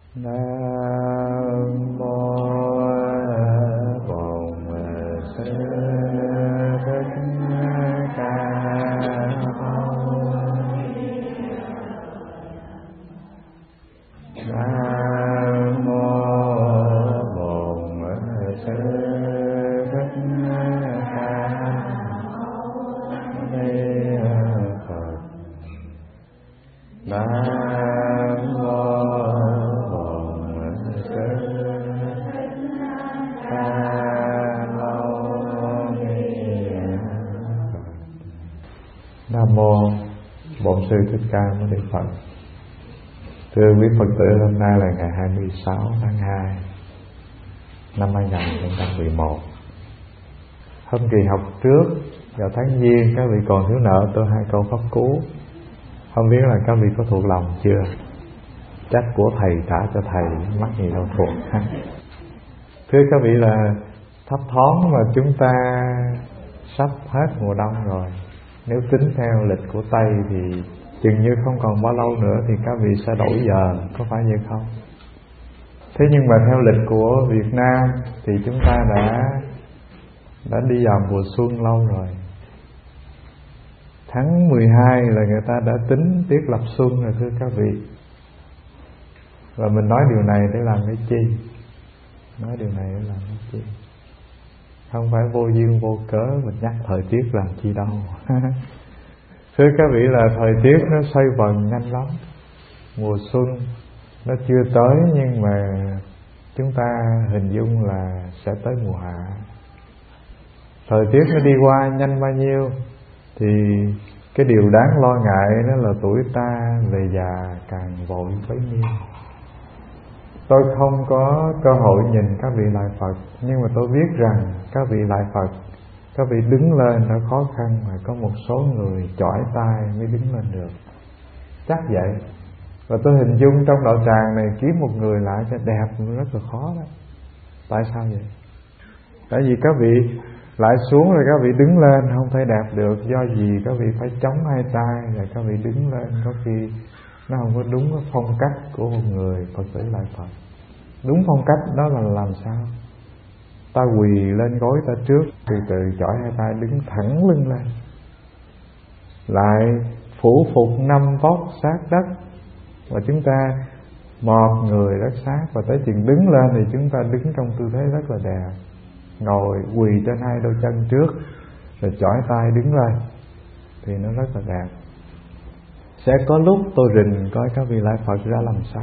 Nam mô Bổn Sư Thích Ca Mâu Ni. Nam mô Bổn Sư Thích Ca Mâu Ni Phật. Nam mô Bổn Sư Thích Ca Mâu Ni Phật. Nam mô Bổn Sư Thích Ca Mâu Ni Phật. Thưa quý Phật tử, hôm nay là ngày 26 tháng 2 năm 2011. Hôm kỳ học trước vào tháng Giêng, các vị còn thiếu nợ tôi 2 câu pháp cú. Không biết là các vị có thuộc lòng chưa? Trách của thầy trả cho thầy, mắc gì đâu thuộc. Thưa các vị, là thấp thoáng mà chúng ta sắp hết mùa đông rồi. Nếu tính theo lịch của Tây thì chừng như không còn bao lâu nữa thì các vị sẽ đổi giờ, có phải vậy không? Thế nhưng mà theo lịch của Việt Nam thì chúng ta đã đi vào mùa xuân lâu rồi. Tháng 12 là người ta đã tính tiết lập xuân rồi, thưa các vị. Và mình nói điều này để làm cái chi? Nói điều này để làm cái chi? Không phải vô duyên vô cớ mình nhắc thời tiết làm chi đâu. Thưa các vị, là thời tiết nó xoay vần nhanh lắm. Mùa xuân nó chưa tới, nhưng mà chúng ta hình dung là sẽ tới mùa hạ. Thời tiết nó đi qua nhanh bao nhiêu thì cái điều đáng lo ngại đó là tuổi ta về già càng vội bấy nhiêu. Tôi không có cơ hội nhìn các vị lại Phật, nhưng mà tôi biết rằng các vị lại Phật, các vị đứng lên đã khó khăn, mà có một số người chỏi tay mới đứng lên được. Chắc vậy. Và tôi hình dung trong đạo tràng này kiếm một người lại cho đẹp rất là khó đó. Tại sao vậy? Tại vì các vị lại xuống rồi các vị đứng lên không thể đẹp được. Do gì các vị phải chống hai tay rồi các vị đứng lên, có khi nó không có đúng cái phong cách của một người Phật tử lại Phật. Đúng phong cách đó là làm sao? Ta quỳ lên gối ta trước, từ từ chỏi hai tay đứng thẳng lưng lên, lại phủ phục 5 vóc sát đất, và chúng ta mọt người rất sát. Và tới chừng đứng lên thì chúng ta đứng trong tư thế rất là đẹp, ngồi quỳ trên 2 đôi chân trước, rồi chỏi tay đứng lên, thì nó rất là đẹp. Sẽ có lúc tôi rình coi các vị lại Phật ra làm sao.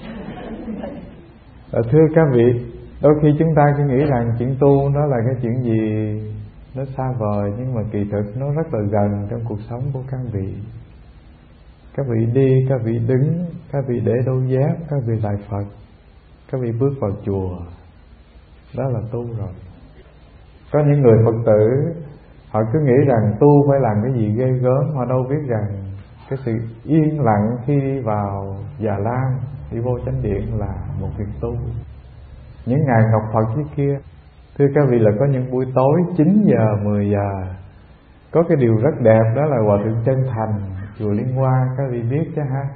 Thưa các vị, đôi khi chúng ta cứ nghĩ rằng chuyện tu nó là cái chuyện gì nó xa vời, nhưng mà kỳ thực nó rất là gần trong cuộc sống của các vị. Các vị đi, các vị đứng, các vị để đôi dép, các vị lại Phật, các vị bước vào chùa, đó là tu rồi. Có những người Phật tử họ cứ nghĩ rằng tu phải làm cái gì ghê gớm, họ đâu biết rằng cái sự yên lặng khi đi vào Già Lam, đi vô chánh điện là một việc tu. Những ngày Ngọc Phật dưới kia, thưa các vị, là có những buổi tối 9 giờ, 10 giờ, có cái điều rất đẹp, đó là Hòa Thượng Chân Thành, chùa Liên Hoa, các vị biết chứ ha.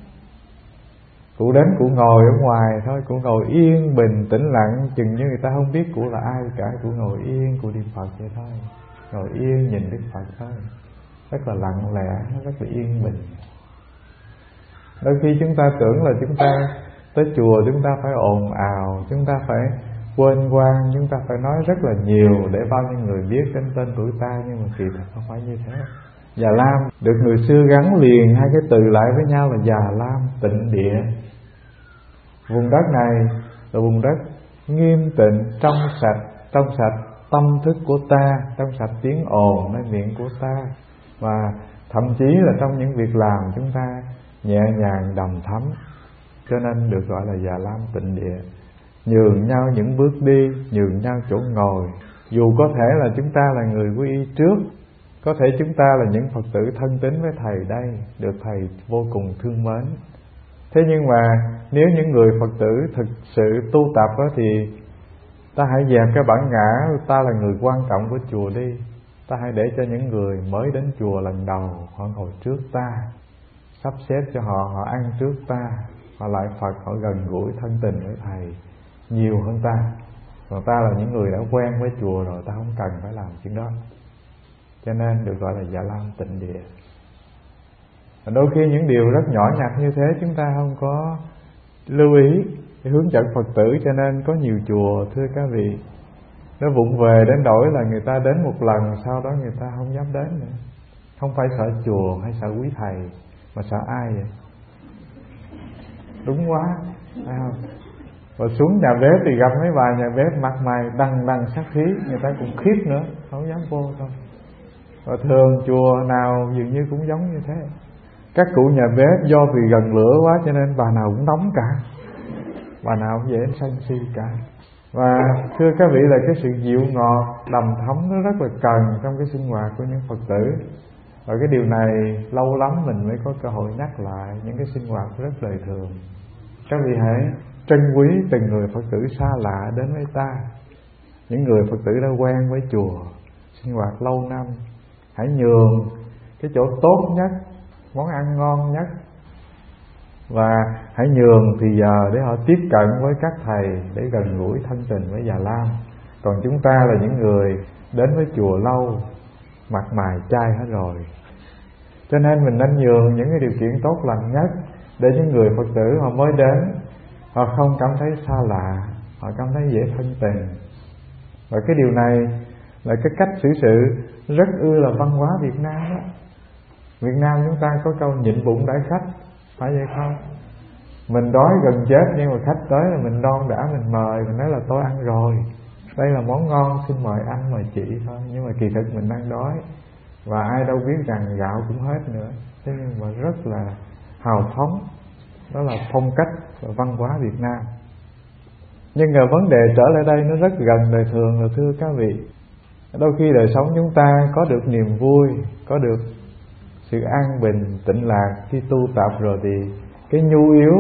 Cụ đến cụ ngồi ở ngoài thôi, cụ ngồi yên bình tĩnh lặng, chừng như người ta không biết cụ là ai cả. Cụ ngồi yên, cụ niệm Phật vậy thôi, ngồi yên nhìn Đức Phật thôi, rất là lặng lẽ, rất là yên bình. Đôi khi chúng ta tưởng là chúng ta tới chùa chúng ta phải ồn ào, chúng ta phải quên quang, chúng ta phải nói rất là nhiều để bao nhiêu người biết đến tên tuổi ta, nhưng mà kỳ thực không phải như thế. Già Lam được người xưa gắn liền 2 cái từ lại với nhau là Già Lam Tịnh Địa. Vùng đất này là vùng đất nghiêm tịnh, trong sạch tâm thức của ta, trong sạch tiếng ồn nơi miệng của ta, và thậm chí là trong những việc làm chúng ta nhẹ nhàng đầm thắm, cho nên được gọi là Già Lam Tịnh Địa. Nhường nhau những bước đi, nhường nhau chỗ ngồi. Dù có thể là chúng ta là người quy y trước, có thể chúng ta là những Phật tử thân tín với thầy đây, được thầy vô cùng thương mến. Thế nhưng mà nếu những người Phật tử thực sự tu tập đó, thì ta hãy dẹp cái bản ngã ta là người quan trọng của chùa đi. Ta hãy để cho những người mới đến chùa lần đầu họ ngồi trước ta, sắp xếp cho họ, họ ăn trước ta, họ lại Phật, họ gần gũi thân tình với thầy nhiều hơn ta. Còn ta là những người đã quen với chùa rồi, ta không cần phải làm chuyện đó. Cho nên được gọi là Dạ Lam tịnh địa. Và đôi khi những điều rất nhỏ nhặt như thế chúng ta không có lưu ý để hướng dẫn Phật tử, cho nên có nhiều chùa thưa các vị, nó vụng về đến nỗi là người ta đến một lần, sau đó người ta không dám đến nữa. Không phải sợ chùa hay sợ quý thầy, mà sợ ai vậy? Đúng quá, phải không? Và xuống nhà bếp thì gặp mấy bà nhà bếp mặt mày đằng đằng sát khí, người ta cũng khiếp nữa, không dám vô thôi. Và thường chùa nào dường như cũng giống như thế. Các cụ nhà bếp do vì gần lửa quá cho nên bà nào cũng nóng cả, bà nào cũng dễ sân si cả. Và thưa các vị là cái sự dịu ngọt, đầm thấm nó rất là cần trong cái sinh hoạt của những Phật tử. Và cái điều này lâu lắm mình mới có cơ hội nhắc lại những cái sinh hoạt rất đời thường. Các vị hãy trân quý từng người Phật tử xa lạ đến với ta, những người Phật tử đã quen với chùa, sinh hoạt lâu năm. Hãy nhường cái chỗ tốt nhất, món ăn ngon nhất, và hãy nhường thì giờ để họ tiếp cận với các thầy, để gần gũi thân tình với Già Lam. Còn chúng ta là những người đến với chùa lâu, mặt mày chai hết rồi, cho nên mình nên nhường những cái điều kiện tốt lành nhất để những người Phật tử họ mới đến, họ không cảm thấy xa lạ, họ cảm thấy dễ thân tình. Và cái điều này là cái cách xử sự rất là văn hóa Việt Nam đó. Việt Nam chúng ta có câu nhịn bụng đãi khách, phải vậy không? Mình đói gần chết nhưng mà khách tới là mình đon đã, mình mời, mình nói là tôi ăn rồi, đây là món ngon, xin mời anh mời chị thôi. Nhưng mà kỳ thực mình đang đói, và ai đâu biết rằng gạo cũng hết nữa. Thế nhưng mà rất là hào phóng. Đó là phong cách và văn hóa Việt Nam. Nhưng mà vấn đề trở lại đây nó rất gần đời thường rồi thưa các vị. Đôi khi đời sống chúng ta có được niềm vui, có được sự an bình, tịnh lạc khi tu tập rồi thì cái nhu yếu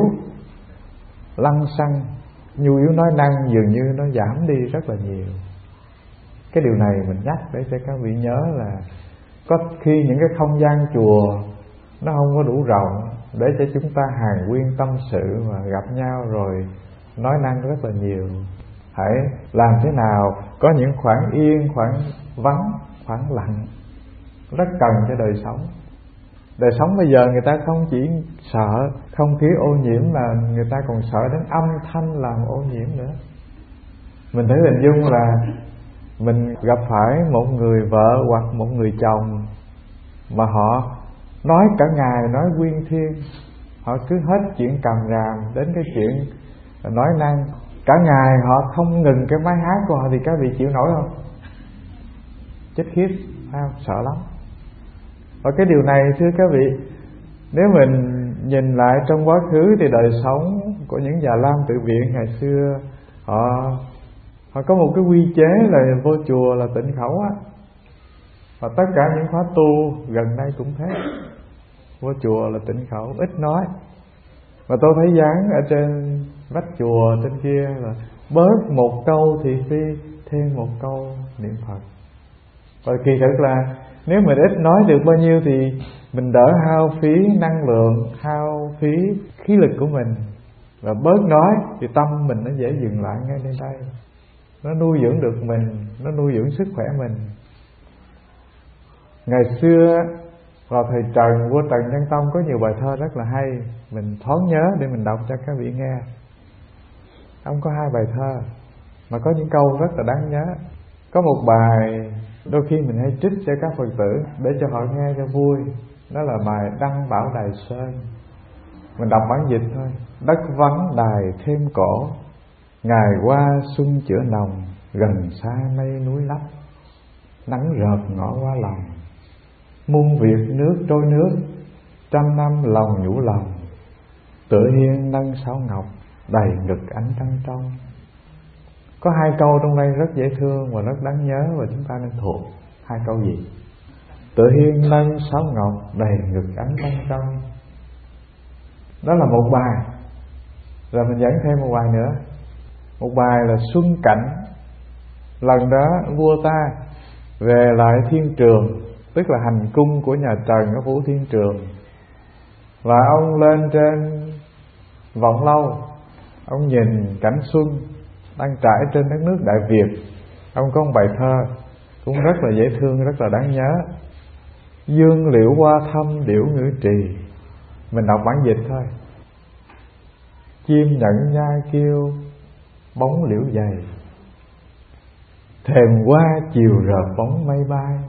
lăng xăng, nhu yếu nói năng dường như nó giảm đi rất là nhiều. Cái điều này mình nhắc để cho các vị nhớ là có khi những cái không gian chùa nó không có đủ rộng để cho chúng ta hàn huyên tâm sự và gặp nhau rồi nói năng rất là nhiều. Hãy làm thế nào có những khoảng yên, khoảng vắng, khoảng lặng, rất cần cho đời sống. Đời sống bây giờ người ta không chỉ sợ không khí ô nhiễm mà người ta còn sợ đến âm thanh làm ô nhiễm nữa. Mình thấy hình dung là mình gặp phải một người vợ hoặc một người chồng mà họ nói cả ngày, nói quyên thiên, họ cứ hết chuyện càm ràm đến cái chuyện nói năng cả ngày, họ không ngừng cái máy hát của họ, thì các vị chịu nổi không? Chết khiếp, không? Sợ lắm. Và cái điều này thưa các vị, nếu mình nhìn lại trong quá khứ thì đời sống của những Già Lam tự viện ngày xưa, họ có một cái quy chế là vô chùa là tịnh khẩu á. Và tất cả những khóa tu gần đây cũng thế, vô chùa là tịnh khẩu, ít nói. Và tôi thấy dán ở trên vách chùa trên kia là bớt một câu thị phi, thêm một câu niệm Phật. Và kỳ thực là nếu mình ít nói được bao nhiêu thì mình đỡ hao phí năng lượng, hao phí khí lực của mình. Và bớt nói thì tâm mình nó dễ dừng lại ngay trên đây. Nó nuôi dưỡng được mình, nó nuôi dưỡng sức khỏe mình. Ngày xưa vào thời Trần, vua Trần Nhân Tông có nhiều bài thơ rất là hay, mình thoáng nhớ để mình đọc cho các vị nghe. Ông có 2 bài thơ mà có những câu rất là đáng nhớ. Có một bài đôi khi mình hay trích cho các Phật tử để cho họ nghe cho vui. Đó là bài Đăng Bảo Đài Sơn. Mình đọc bản dịch thôi. Đất vắng đài thêm cổ, ngày qua xuân chữa lòng, gần xa mây núi lấp. Nắng rợp ngõ qua lòng, muôn việc nước trôi nước, trăm năm lòng nhủ lòng. Tựa hiên nâng sáo ngọc, đầy ngực ánh trăng trong. Có 2 câu trong đây rất dễ thương và rất đáng nhớ và chúng ta nên thuộc. 2 câu gì? Tựa hiên nâng sáo ngọc, đầy ngực ánh trăng trong. Đó là một bài. Rồi mình dẫn thêm một bài nữa. Một bài là Xuân Cảnh. Lần đó vua ta về lại thiên trường, tức là hành cung của nhà Trần ở Phủ Thiên Trường. Và ông lên trên Vọng Lâu, ông nhìn cảnh xuân đang trải trên đất nước Đại Việt. Ông có một bài thơ cũng rất là dễ thương, rất là đáng nhớ. Dương liễu hoa thâm điểu ngữ trì. Mình đọc bản dịch thôi. Chim nhẫn nhai kêu bóng liễu dày, thềm hoa chiều rợp bóng mây bay.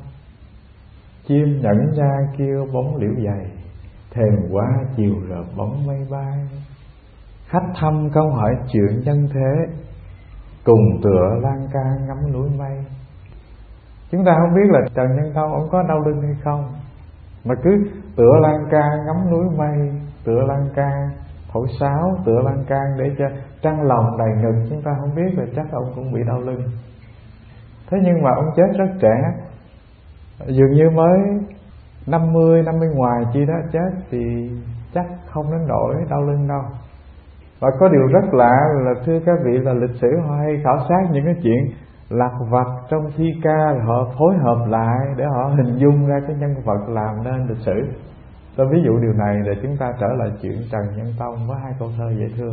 Chim nhẫn nhai kêu bóng liễu dày, thềm hoa chiều rợp bóng mây bay. Khách thăm câu hỏi chuyện nhân thế, cùng tựa lan can ngắm núi mây. Chúng ta không biết là Trần Nhân Tông ông có đau lưng hay không, mà cứ tựa lan can ngắm núi mây, tựa lan can thổi sáo, tựa lan can để cho trăng lòng đầy ngực. Chúng ta không biết là chắc ông cũng bị đau lưng. Thế nhưng mà ông chết rất trẻ, dường như mới 50 ngoài chi đó chết, thì chắc không đến nỗi đau lưng đâu. Và có điều rất lạ là thưa các vị, là lịch sử họ hay khảo sát những cái chuyện lặt vặt trong thi ca, là họ phối hợp lại để họ hình dung ra cái nhân vật làm nên lịch sử. Tôi ví dụ điều này để chúng ta trở lại chuyện Trần Nhân Tông với hai câu thơ dễ thương.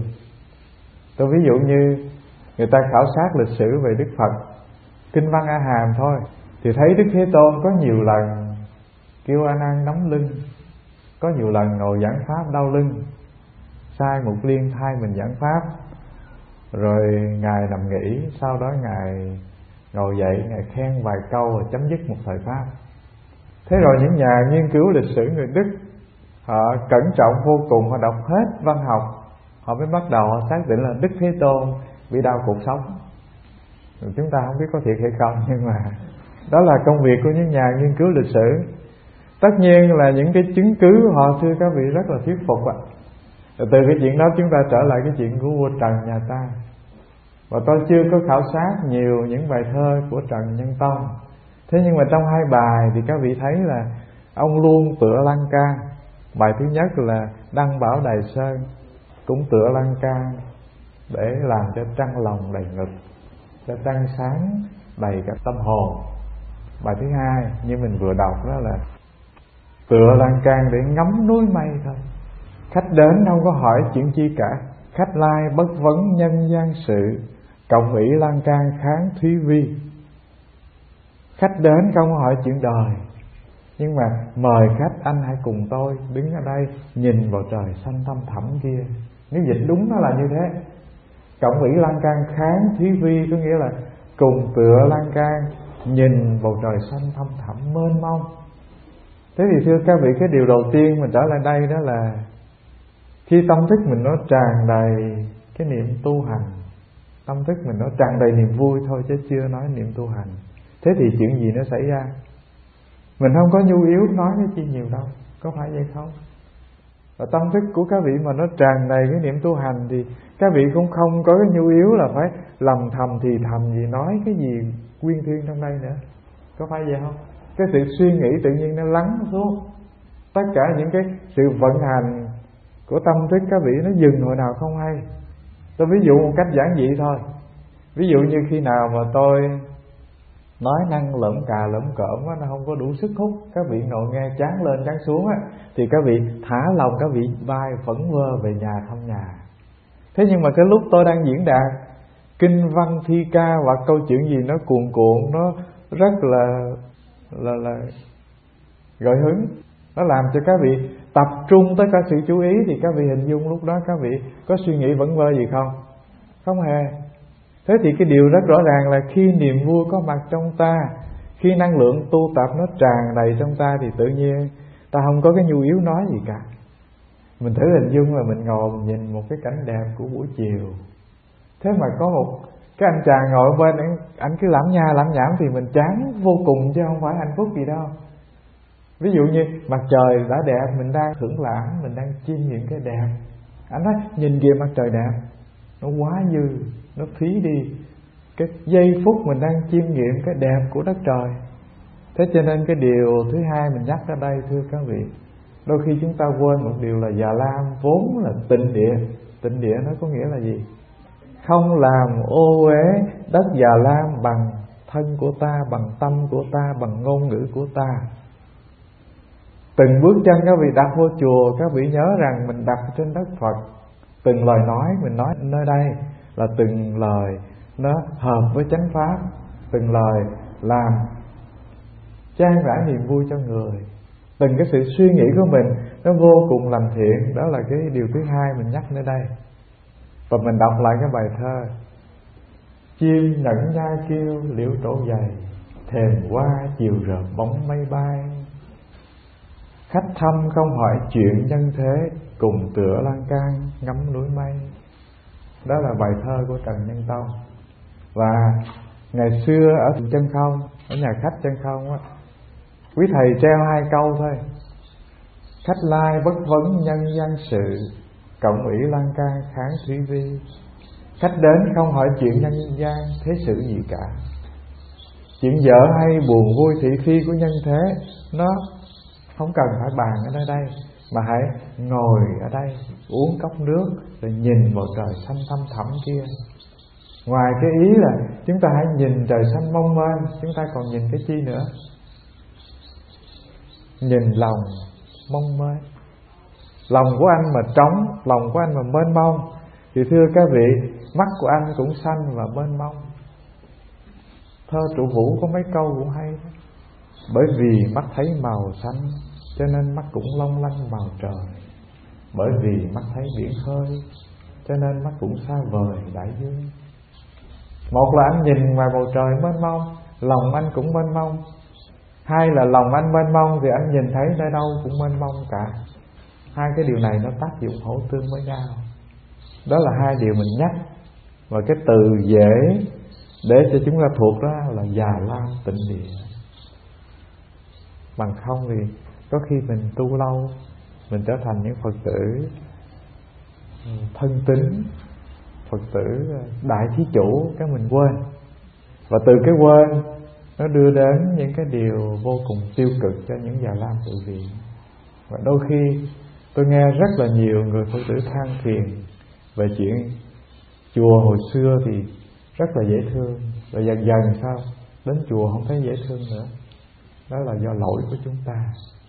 Tôi ví dụ như người ta khảo sát lịch sử về Đức Phật, Kinh Văn A Hàm thôi, thì thấy Đức Thế Tôn có nhiều lần kêu A Nan đóng lưng, có nhiều lần ngồi giảng pháp đau lưng, sai Mục Liên thay mình giảng pháp, rồi Ngài nằm nghỉ, sau đó Ngài ngồi dậy, Ngài khen vài câu rồi chấm dứt một thời pháp. Thế rồi những nhà nghiên cứu lịch sử người Đức, họ cẩn trọng vô cùng, họ đọc hết văn học, họ mới bắt đầu họ xác định là Đức Thế Tôn bị đau cột sống. Rồi chúng ta không biết có thiệt hay không, nhưng mà đó là công việc của những nhà nghiên cứu lịch sử. Tất nhiên là những cái chứng cứ họ, thưa các vị, rất là thuyết phục ạ. Từ cái chuyện đó chúng ta trở lại cái chuyện của vua Trần nhà ta. Và tôi chưa có khảo sát nhiều những bài thơ của Trần Nhân Tông. Thế nhưng mà trong hai bài thì các vị thấy là ông luôn tựa lan can. Bài thứ nhất là Đăng Bảo Đài Sơn, cũng tựa lan can để làm cho trăng lòng đầy ngực, cho trăng sáng đầy cả tâm hồn. Bài thứ hai như mình vừa đọc đó là tựa lan can để ngắm núi mây thôi. Khách đến không có hỏi chuyện chi cả, khách lai bất vấn nhân gian sự, cộng ủy lan can kháng thúy vi. Khách đến không có hỏi chuyện đời, nhưng mà mời khách anh hãy cùng tôi đứng ở đây nhìn vào trời xanh thăm thẳm kia. Nếu dịch đúng nó là như thế. Cộng ủy lan can kháng thúy vi có nghĩa là cùng tựa lan can nhìn vào trời xanh thăm thẳm mênh mông. Thế thì thưa các vị, cái điều đầu tiên mình trở lại đây đó là khi tâm thức mình nó tràn đầy cái niệm tu hành, tâm thức mình nó tràn đầy niềm vui thôi chứ chưa nói niệm tu hành, thế thì chuyện gì nó xảy ra? Mình không có nhu yếu nói cái chi nhiều đâu, có phải vậy không? Và tâm thức của các vị mà nó tràn đầy cái niệm tu hành thì các vị cũng không có cái nhu yếu là phải lầm thầm thì thầm gì, nói cái gì quyên thuyên trong đây nữa, có phải vậy không? Cái sự suy nghĩ tự nhiên nó lắng xuống, tất cả những cái sự vận hành của tâm thức các vị nó dừng hồi nào không hay. Tôi ví dụ một cách giản dị thôi. Ví dụ như khi nào mà tôi nói năng lởm cà lởm cởm á, nó không có đủ sức hút, các vị ngồi nghe chán lên chán xuống á, thì các vị thả lòng, các vị bay phẫn vơ về nhà thăm nhà. Thế nhưng mà cái lúc tôi đang diễn đạt kinh văn thi ca hoặc câu chuyện gì nó cuồn cuộn, nó rất là gợi hứng, nó làm cho các vị tập trung tất cả sự chú ý, thì các vị hình dung lúc đó các vị có suy nghĩ vẩn vơ gì không? Không hề. Thế thì cái điều rất rõ ràng là khi niềm vui có mặt trong ta, khi năng lượng tu tập nó tràn đầy trong ta, thì tự nhiên ta không có cái nhu yếu nói gì cả. Mình thử hình dung là mình ngồi mình nhìn một cái cảnh đẹp của buổi chiều, thế mà có một cái anh chàng ngồi bên, anh cứ lảm nha lảm nhảm thì mình chán vô cùng chứ không phải hạnh phúc gì đâu. Ví dụ như mặt trời đã đẹp, mình đang thưởng lãm, mình đang chiêm nghiệm cái đẹp, anh nói nhìn kìa mặt trời đẹp, nó quá dư, nó phí đi cái giây phút mình đang chiêm nghiệm cái đẹp của đất trời. Thế cho nên cái điều thứ hai mình nhắc ở đây, thưa các vị, đôi khi chúng ta quên một điều là Già Lam vốn là tịnh địa. Tịnh địa nó có nghĩa là gì? Không làm ô uế đất Già Lam bằng thân của ta, bằng tâm của ta, bằng ngôn ngữ của ta. Từng bước chân các vị đặt vô chùa, các vị nhớ rằng mình đặt trên đất Phật. Từng lời nói mình nói nơi đây là từng lời nó hợp với chánh pháp, từng lời làm chan rã niềm vui cho người. Từng cái sự suy nghĩ của mình nó vô cùng lành thiện. Đó là cái điều thứ hai mình nhắc nơi đây. Và mình đọc lại cái bài thơ: chim nhẫn nhai kêu liễu trổ dày, thềm qua chiều rợp bóng mây bay. Khách thăm không hỏi chuyện nhân thế, cùng tựa lan can ngắm núi mây. Đó là bài thơ của Trần Nhân Tông. Và ngày xưa ở Chân Không, ở nhà khách Chân Không á, quý thầy treo 2 câu thôi: khách lai bất vấn nhân gian sự, cộng ủy lan can kháng thủy vi. Khách đến không hỏi chuyện nhân gian thế sự gì cả. Chuyện dở hay buồn vui thị phi của nhân thế nó không cần phải bàn ở nơi đây, mà hãy ngồi ở đây uống cốc nước rồi nhìn bầu trời xanh thăm thẳm kia. Ngoài cái ý là chúng ta hãy nhìn trời xanh mong manh, chúng ta còn nhìn cái chi nữa? Nhìn lòng mong manh. Lòng của anh mà trống, lòng của anh mà mênh mông thì thưa các vị, mắt của anh cũng xanh và mênh mông. Thơ Trụ Vũ có mấy câu cũng hay đó. Bởi vì mắt thấy màu xanh cho nên mắt cũng long lanh màu trời. Bởi vì mắt thấy biển khơi cho nên mắt cũng xa vời đại dương. Một là anh nhìn ngoài bầu trời mênh mông, lòng anh cũng mênh mông. Hai là lòng anh mênh mông thì anh nhìn thấy nơi đâu cũng mênh mông cả. Hai cái điều này nó tác dụng hỗ tương với nhau. Đó là hai điều mình nhắc. Và cái từ dễ để cho chúng ta thuộc đó là Già Lam Tịnh Địa. Bằng không thì có khi mình tu lâu, mình trở thành những Phật tử thân tín, Phật tử đại thí chủ, cái mình quên. Và từ cái quên nó đưa đến những cái điều vô cùng tiêu cực cho những Già Lam tự viện. Và đôi khi tôi nghe rất là nhiều người Phật tử than phiền về chuyện chùa hồi xưa thì rất là dễ thương, rồi dần dần sao đến chùa không thấy dễ thương nữa. Đó là do lỗi của chúng ta.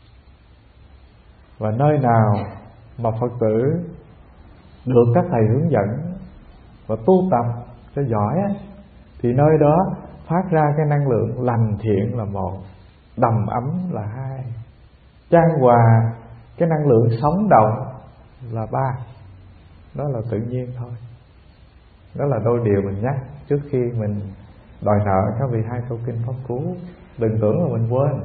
Và nơi nào mà Phật tử được các thầy hướng dẫn và tu tập cho giỏi á, thì nơi đó phát ra cái năng lượng lành thiện là một, đầm ấm là hai, chan hòa cái năng lượng sống động là ba. Đó là tự nhiên thôi. Đó là đôi điều mình nhắc trước khi mình đòi nợ các vị 2 câu kinh Pháp Cú. Đừng tưởng là mình quên.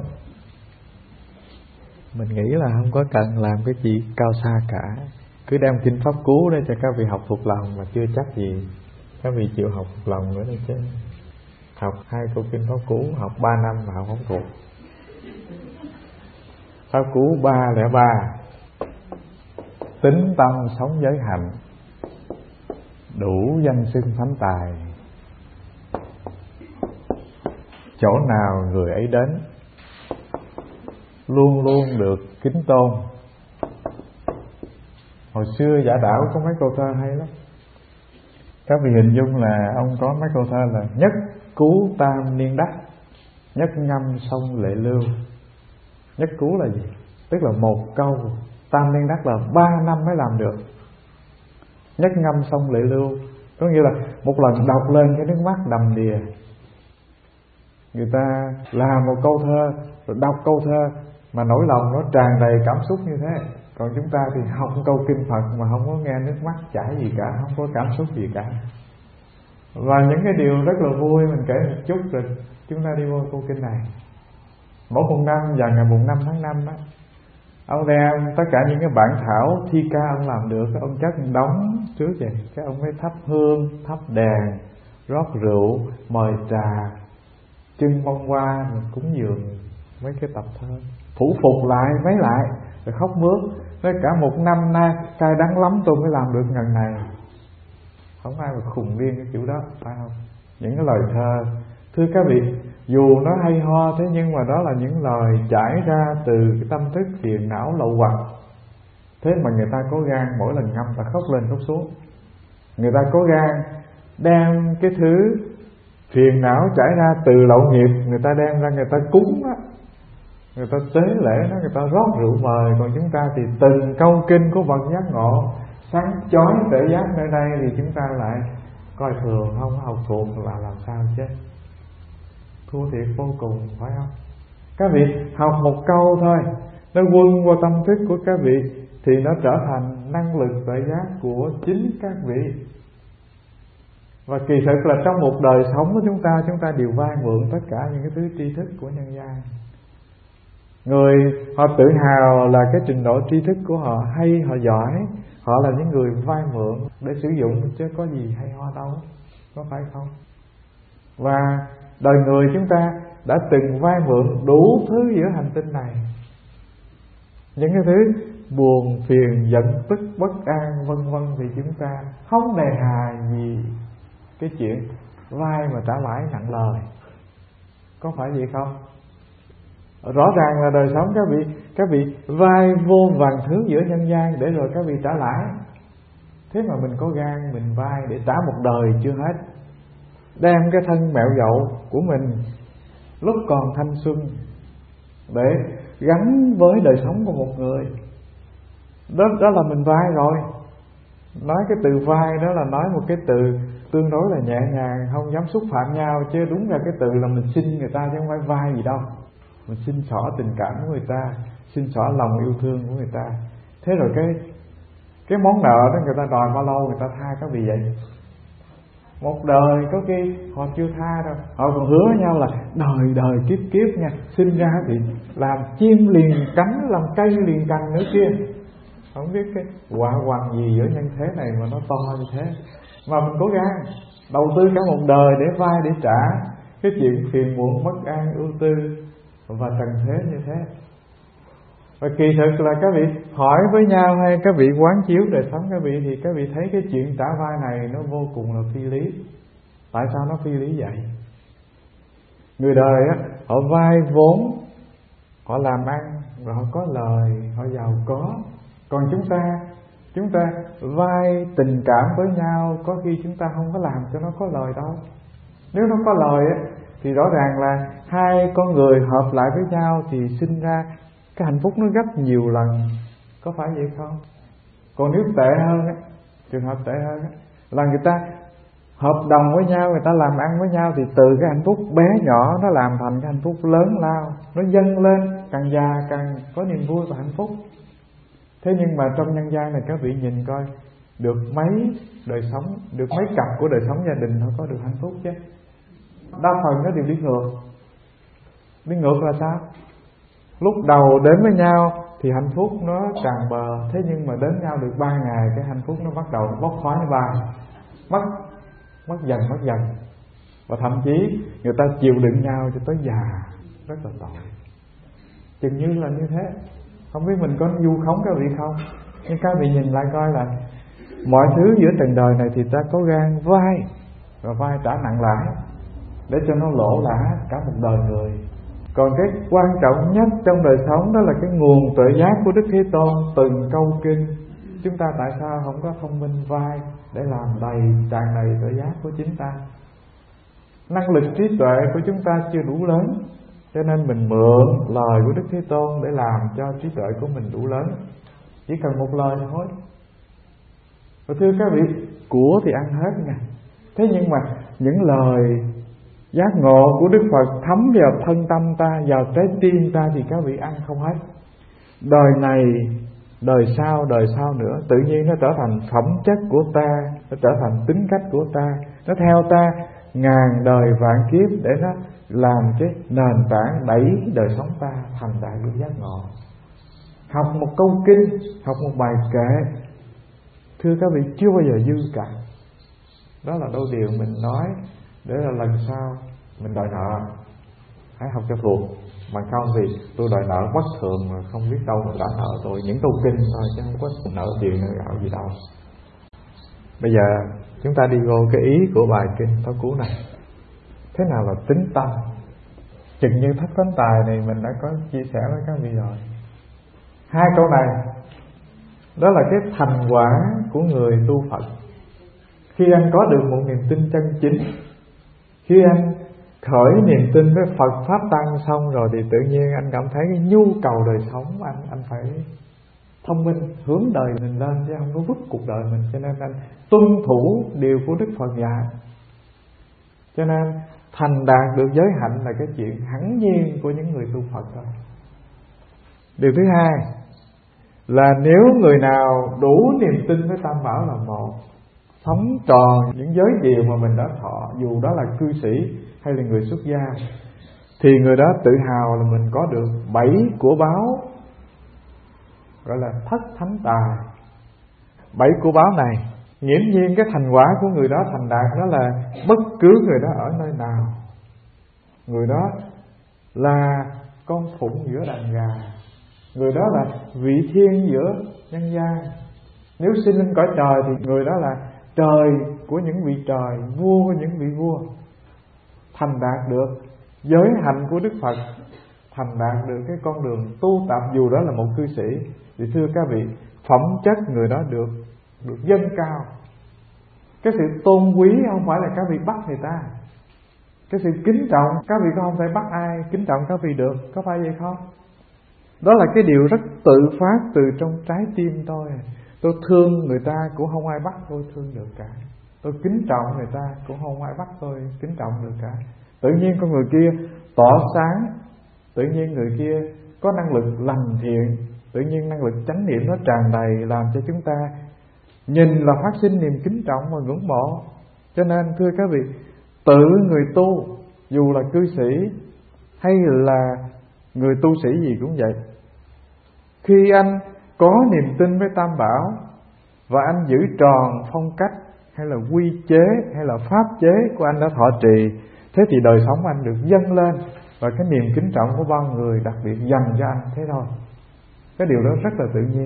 Mình nghĩ là không có cần làm cái gì cao xa cả, cứ đem kinh Pháp Cú để cho các vị học thuộc lòng, mà chưa chắc gì các vị chịu học thuộc lòng nữa đây chứ. Học 2 câu kinh Pháp Cú, học 3 năm mà học không thuộc. Pháp Cú 303: tính tâm sống giới hạnh, đủ danh xưng thánh tài. Chỗ nào người ấy đến, luôn luôn được kính tôn. Hồi xưa Giả Đảo có mấy câu thơ hay lắm. Các vị hình dung là ông có mấy câu thơ là: nhất cứu tam niên đắc, nhất ngâm sông lệ lưu. Nhất cứu là gì? Tức là một câu tam niên đắc là 3 năm mới làm được. Nhất ngâm sông lệ lưu có nghĩa là một lần đọc lên cái nước mắt đầm đìa. Người ta làm một câu thơ rồi đọc câu thơ mà nỗi lòng nó tràn đầy cảm xúc như thế. Còn chúng ta thì học câu kinh Phật mà không có nghe nước mắt chảy gì cả, không có cảm xúc gì cả. Và những cái điều rất là vui mình kể một chút rồi chúng ta đi vô câu kinh này. Mỗi một năm vào ngày mùng 5 tháng 5 đó, ông đem tất cả những cái bản thảo thi ca ông làm được, ông chất đóng trước vậy, cái ông mới thắp hương, thắp đèn, rót rượu, mời trà, trưng bông hoa, cúng dường mấy cái tập thơ, phủ phục lại mấy lại rồi khóc mướt. Nói cả một năm nay cay đắng lắm tôi mới làm được ngần này. Không ai mà khùng điên cái kiểu đó, phải không? Những cái lời thơ, thưa các vị, dù nó hay ho thế nhưng mà đó là những lời trải ra từ cái tâm thức phiền não lậu hoặc. Thế mà người ta có gan mỗi lần ngâm ta khóc lên khóc xuống. Người ta có gan đem cái thứ phiền não trải ra từ lậu nghiệp, người ta đem ra người ta cúng á, người ta tế lễ nó, người ta rót rượu mời. Còn chúng ta thì từng câu kinh của bậc giác ngộ sáng chói tuệ giác nơi đây thì chúng ta lại coi thường, không học thuộc là làm sao chứ, thua thiệt vô cùng, phải không? Các vị học một câu thôi, nó quân qua tâm thức của các vị thì nó trở thành năng lực tuệ giác của chính các vị. Và kỳ thực là trong một đời sống của chúng ta đều vay mượn tất cả những cái thứ tri thức của nhân gian. Người họ tự hào là cái trình độ tri thức của họ hay, họ giỏi, họ là những người vay mượn để sử dụng chứ có gì hay ho đâu, có phải không? Và đời người chúng ta đã từng vay mượn đủ thứ giữa hành tinh này, những cái thứ buồn phiền giận tức bất an vân vân, thì chúng ta không nề hà gì cái chuyện vay mà trả lãi nặng lời, có phải vậy không? Rõ ràng là đời sống các vị vay vô vàn thứ giữa nhân gian để rồi các vị trả lãi. Thế mà mình có gan mình vay để trả một đời chưa hết, đem cái thân mẹo dậu của mình lúc còn thanh xuân để gắn với đời sống của một người. Đó là mình vay rồi. Nói cái từ vay đó là nói một cái từ tương đối là nhẹ nhàng, không dám xúc phạm nhau, chứ đúng ra cái từ là mình xin người ta chứ không phải vay gì đâu. Mình xin xỏ tình cảm của người ta, xin xỏ lòng yêu thương của người ta. Thế rồi cái món nợ đó người ta đòi bao lâu người ta tha các vị vậy? Một đời có khi họ chưa tha đâu, họ còn hứa với nhau là đời đời kiếp kiếp nha, sinh ra thì làm chim liền cánh, làm cây liền cành nữa kia. Không biết cái quả hoàng gì giữa nhân thế này mà nó to như thế. Mà mình cố gắng đầu tư cả một đời để vay để trả cái chuyện phiền muộn bất an ưu tư và trần thế như thế. Và kỳ thực là các vị hỏi với nhau hay các vị quán chiếu đời sống các vị thì các vị thấy cái chuyện trả vay này nó vô cùng là phi lý. Tại sao nó phi lý vậy? Người đời á, họ vay vốn, họ làm ăn rồi họ có lời, họ giàu có. Còn chúng ta vay tình cảm với nhau, có khi chúng ta không có làm cho nó có lời đâu. Nếu nó có lời á thì rõ ràng là hai con người hợp lại với nhau thì sinh ra cái hạnh phúc nó gấp nhiều lần, có phải vậy không? Còn nếu tệ hơn á, trường hợp tệ hơn á, là người ta hợp đồng với nhau, người ta làm ăn với nhau thì từ cái hạnh phúc bé nhỏ nó làm thành cái hạnh phúc lớn lao, nó dâng lên, càng già càng có niềm vui và hạnh phúc. Thế nhưng mà trong nhân gian này các vị nhìn coi, được mấy đời sống, được mấy cặp của đời sống gia đình họ có được hạnh phúc chứ? Đa phần nó đều đi ngược. Đi ngược là sao? Lúc đầu đến với nhau thì hạnh phúc nó tràn bờ, thế nhưng mà đến nhau được 3 ngày cái hạnh phúc nó bắt đầu bốc khói nó bay, mất dần. Và thậm chí người ta chịu đựng nhau cho tới già, rất là tội. Chừng như là như thế. Không biết mình có vu khống các vị không? Nhưng các vị nhìn lại coi là mọi thứ giữa trần đời này thì ta có gan vay, và vay trả nặng lãi để cho nó lỗ lã cả một đời người. Còn cái quan trọng nhất trong đời sống đó là cái nguồn tuệ giác của Đức Thế Tôn từng câu kinh. Chúng ta tại sao không có thông minh vay để làm tràn đầy tuệ giác của chính ta? Năng lực trí tuệ của chúng ta chưa đủ lớn, cho nên mình mượn lời của Đức Thế Tôn để làm cho trí tuệ của mình đủ lớn. Chỉ cần một lời thôi. Và thưa các vị, của thì ăn hết nha. Thế nhưng mà những lời giác ngộ của Đức Phật thấm vào thân tâm ta, vào trái tim ta thì các vị ăn không hết. Đời này, đời sau nữa, tự nhiên nó trở thành phẩm chất của ta, nó trở thành tính cách của ta, nó theo ta ngàn đời vạn kiếp để nó làm cái nền tảng đẩy đời sống ta thành đại bi giác ngộ. Học một câu kinh, học một bài kệ, thưa các vị, chưa bao giờ dư cả. Đó là đôi điều mình nói để là lần sau mình đòi nợ hãy học cho thuộc, mà không thì tôi đòi nợ bất thường mà không biết đâu mà trả nợ tôi. Những câu kinh thôi chứ không có nợ tiền nợ gạo gì đâu. Bây giờ chúng ta đi vô cái ý của bài kinh Pháp Cú này. Thế nào là tính tâm? Chừng như Thất Thánh Tài này mình đã có chia sẻ với các vị rồi. 2 câu này đó là cái thành quả của người tu Phật. Khi anh có được một niềm tin chân chính, khi anh khởi niềm tin với Phật Pháp Tăng xong rồi thì tự nhiên anh cảm thấy cái nhu cầu đời sống anh thông minh hướng đời mình lên chứ không có vứt cuộc đời mình. Cho nên anh tuân thủ điều của Đức Phật dạy. Cho nên thành đạt được giới hạnh là cái chuyện hẳn nhiên của những người tu Phật thôi. Điều thứ hai là nếu người nào đủ niềm tin với Tam Bảo là một, sống tròn những giới điều mà mình đã thọ, dù đó là cư sĩ hay là người xuất gia, thì người đó tự hào là mình có được 7 của báo, gọi là thất thánh tài. 7 của báo này nghiễm nhiên cái thành quả của người đó thành đạt đó là bất cứ người đó ở nơi nào, người đó là con phụng giữa đàn gà, người đó là vị thiên giữa nhân gian. Nếu sinh lên cõi trời thì người đó là trời của những vị trời, vua của những vị vua. Thành đạt được giới hạnh của Đức Phật, thành đạt được cái con đường tu tập, dù đó là một cư sĩ, thì thưa các vị, phẩm chất người đó được dâng cao. Cái sự tôn quý không phải là các vị bắt người ta, cái sự kính trọng các vị không thể bắt ai kính trọng các vị được, có phải vậy không? Đó là cái điều rất tự phát từ trong trái tim tôi. Tôi thương người ta cũng không ai bắt tôi thương được cả, tôi kính trọng người ta cũng không ai bắt tôi kính trọng được cả. Tự nhiên con người kia tỏ sáng, tự nhiên người kia có năng lực lành thiện, tự nhiên năng lực chánh niệm nó tràn đầy, làm cho chúng ta nhìn là phát sinh niềm kính trọng và ngưỡng mộ. Cho nên thưa các vị, tự người tu, dù là cư sĩ hay là người tu sĩ gì cũng vậy, khi anh có niềm tin với Tam Bảo và anh giữ tròn phong cách hay là quy chế hay là pháp chế của anh đã thọ trì, thế thì đời sống anh được dâng lên, và cái niềm kính trọng của bao người đặc biệt dành cho anh, thế thôi. Cái điều đó rất là tự nhiên.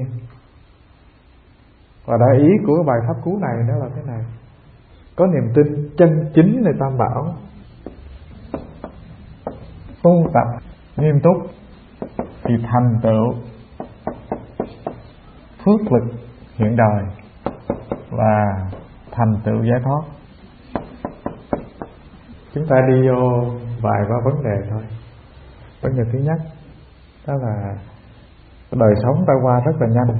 Và đại ý của bài pháp cú này đó là thế này: có niềm tin chân chính về Tam Bảo, tu tập nghiêm túc thì thành tựu phước lực hiện đời và thành tựu giải thoát. Chúng ta đi vô vài ba vấn đề thôi. Vấn đề thứ nhất đó là đời sống ta qua rất là nhanh.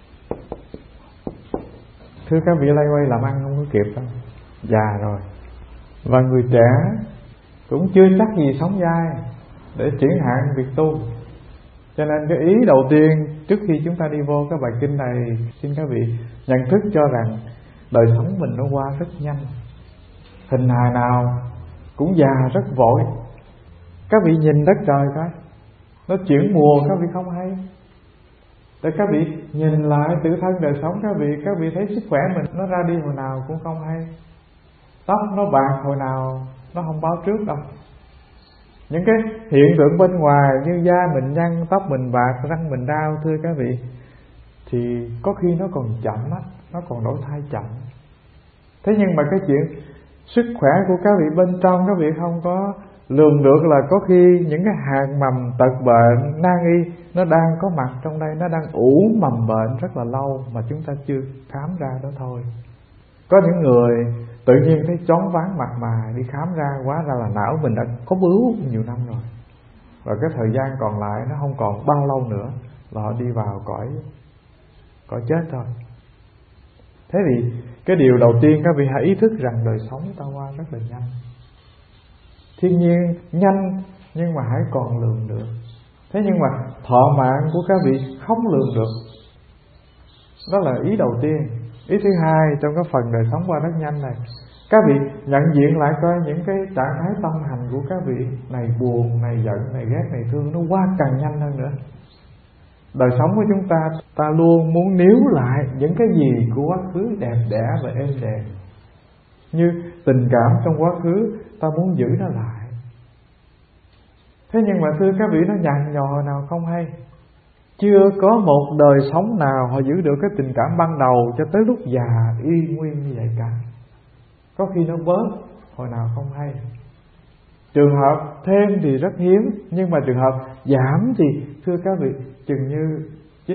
Thưa các vị, lay quay làm ăn không có kịp đâu, già rồi. Và người trẻ cũng chưa chắc gì sống dai để chuyển hạn việc tu. Cho nên cái ý đầu tiên trước khi chúng ta đi vô cái bài kinh này, xin các vị nhận thức cho rằng đời sống mình nó qua rất nhanh. Hình hài nào cũng già rất vội. Các vị nhìn đất trời coi, nó chuyển mùa các vị không hay. Để các vị nhìn lại tự thân đời sống các vị thấy sức khỏe mình nó ra đi hồi nào cũng không hay. Tóc nó bạc hồi nào nó không báo trước đâu. Những cái hiện tượng bên ngoài như da mình nhăn, tóc mình bạc, răng mình đau, thưa các vị, thì có khi nó còn chậm á, nó còn đổi thai chậm. Thế nhưng mà cái chuyện sức khỏe của các vị bên trong các vị không có lường được, là có khi những cái hạt mầm tật bệnh nan y nó đang có mặt trong đây, nó đang ủ mầm bệnh rất là lâu mà chúng ta chưa khám ra đó thôi. Có những người tự nhiên thấy choáng váng mặt mày, đi khám ra hóa ra là não mình đã có bướu nhiều năm rồi, và cái thời gian còn lại nó không còn bao lâu nữa là họ đi vào cõi chết thôi. Thế thì cái điều đầu tiên các vị hãy ý thức rằng đời sống ta qua rất là nhanh. Thiên nhiên nhanh nhưng mà hãy còn lường được. Thế nhưng mà thọ mạng của các vị không lường được. Đó là ý đầu tiên. Ý thứ hai trong cái phần đời sống qua rất nhanh này, các vị nhận diện lại coi những cái trạng thái tâm hành của các vị, này buồn, này giận, này ghét, này thương, nó qua càng nhanh hơn nữa. Đời sống của chúng ta luôn muốn níu lại những cái gì của quá khứ đẹp đẽ và êm đềm. Như tình cảm trong quá khứ ta muốn giữ nó lại. Thế nhưng mà thưa các vị, nó nhằn nhò nào không hay. Chưa có một đời sống nào họ giữ được cái tình cảm ban đầu cho tới lúc già y nguyên như vậy cả. Có khi nó bớt, hồi nào không hay. Trường hợp thêm thì rất hiếm, nhưng mà trường hợp giảm thì thưa các vị, chừng như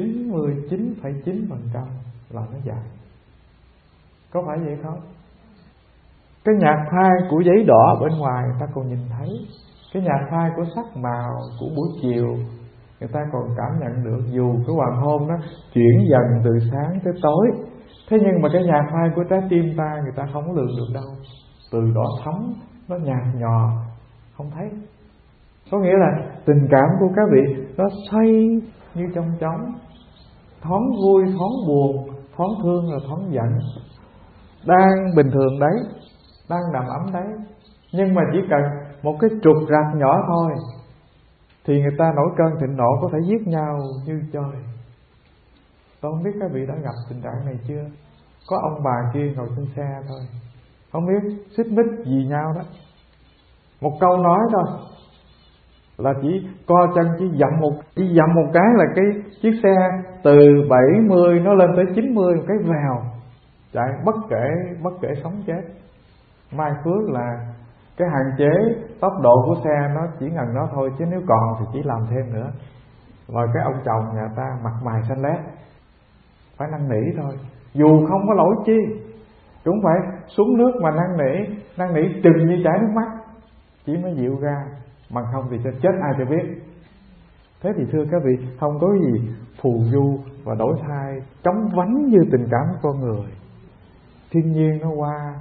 99,9% là nó giảm. Có phải vậy không? Cái nhạt phai của giấy đỏ bên ngoài ta còn nhìn thấy, cái nhạt phai của sắc màu của buổi chiều người ta còn cảm nhận được. Dù cái hoàng hôn nó chuyển dần từ sáng tới tối, thế nhưng mà cái nhạt phai của trái tim ta người ta không lường được đâu. Từ đỏ thắm nó nhạt nhòa không thấy. Có nghĩa là tình cảm của các vị nó xoay như trong chóng, thoáng vui, thoáng buồn, thoáng thương rồi thoáng giận, đang bình thường đấy, đang đầm ấm đấy. Nhưng mà chỉ cần một cái trục rạch nhỏ thôi thì người ta nổi cơn thịnh nộ, có thể giết nhau như trời. Tôi không biết các vị đã gặp tình trạng này chưa? Có ông bà kia ngồi trên xe thôi, không biết xích mích gì nhau đó, một câu nói thôi là chỉ co chân, chỉ dậm một cái là cái chiếc xe từ 70 nó lên tới 90 một cái vèo chạy, bất kể sống chết. May phước là cái hạn chế tốc độ của xe nó chỉ ngần đó thôi, chứ nếu còn thì chỉ làm thêm nữa. Rồi cái ông chồng nhà ta mặt mày xanh lét, phải năn nỉ thôi, dù không có lỗi chi cũng phải xuống nước mà năn nỉ chừng như chảy nước mắt chỉ mới dịu ra, bằng không thì cho chết ai cho biết. Thế thì thưa các vị, không có gì phù du và đổi thay chóng vánh như tình cảm của con người. Thiên nhiên nó qua,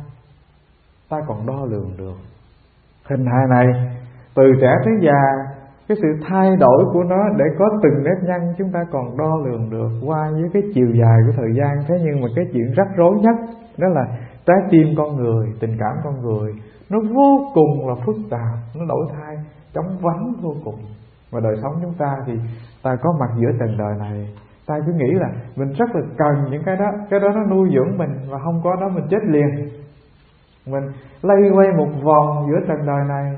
ta còn đo lường được. Hình hài này từ trẻ tới già, cái sự thay đổi của nó để có từng nếp nhăn chúng ta còn đo lường được qua với cái chiều dài của thời gian. Thế nhưng mà cái chuyện rắc rối nhất đó là trái tim con người, tình cảm con người, nó vô cùng là phức tạp, nó đổi thay chóng vánh vô cùng. Và đời sống chúng ta thì ta có mặt giữa trần đời này, ta cứ nghĩ là mình rất là cần những cái đó nó nuôi dưỡng mình, và không có nó mình chết liền. Mình lây quay một vòng giữa trần đời này,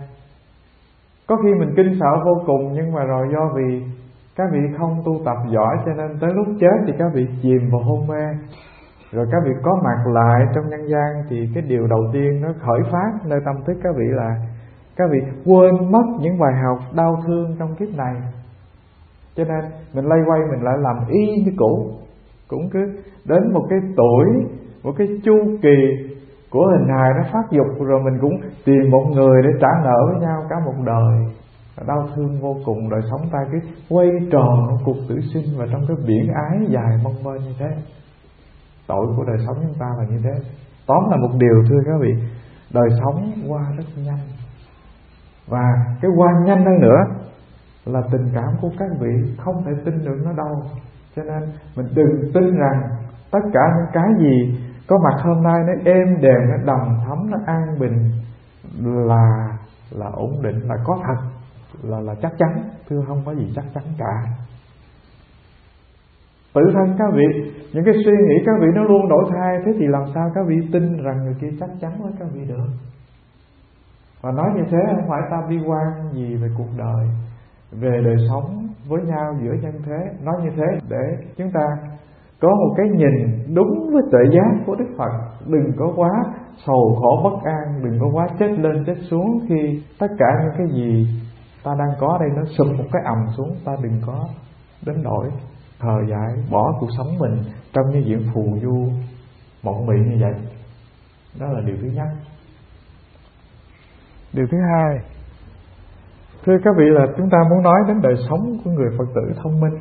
có khi mình kinh sợ vô cùng, nhưng mà rồi do vì các vị không tu tập giỏi cho nên tới lúc chết thì các vị chìm vào hôn mê. Rồi các vị có mặt lại trong nhân gian thì cái điều đầu tiên nó khởi phát nơi tâm thức các vị là các vị quên mất những bài học đau thương trong kiếp này. Cho nên mình lây quay mình lại làm y như cũ, cũng cứ đến một cái tuổi, một cái chu kỳ của hình hài nó phát dục, rồi mình cũng tìm một người để trả nợ với nhau cả một đời. Đau thương vô cùng, đời sống ta cứ quay tròn cuộc tử sinh và trong cái biển ái dài mong manh như thế. Tội của đời sống chúng ta là như thế. Tóm là một điều thưa các vị, đời sống qua rất nhanh, và cái qua nhanh hơn nữa là tình cảm của các vị không thể tin được nó đâu. Cho nên mình đừng tin rằng tất cả những cái gì có mặt hôm nay nó êm đềm, nó đầm thấm, nó an bình là ổn định, là có thật, là chắc chắn. Thưa, không có gì chắc chắn cả. Tự thân các vị, những cái suy nghĩ các vị nó luôn đổi thay, thế thì làm sao các vị tin rằng người kia chắc chắn với các vị được? Và nói như thế không phải ta bi quan gì về cuộc đời, về đời sống với nhau giữa nhân thế. Nói như thế để chúng ta có một cái nhìn đúng với tuệ giác của Đức Phật. Đừng có quá sầu khổ bất an, đừng có quá chết lên chết xuống khi tất cả những cái gì ta đang có đây nó sụp một cái ầm xuống. Ta đừng có đến nỗi thờ dại bỏ cuộc sống mình trong những diện phù du mộng mị như vậy. Đó là điều thứ nhất. Điều thứ hai, thưa các vị, là chúng ta muốn nói đến đời sống của người Phật tử thông minh.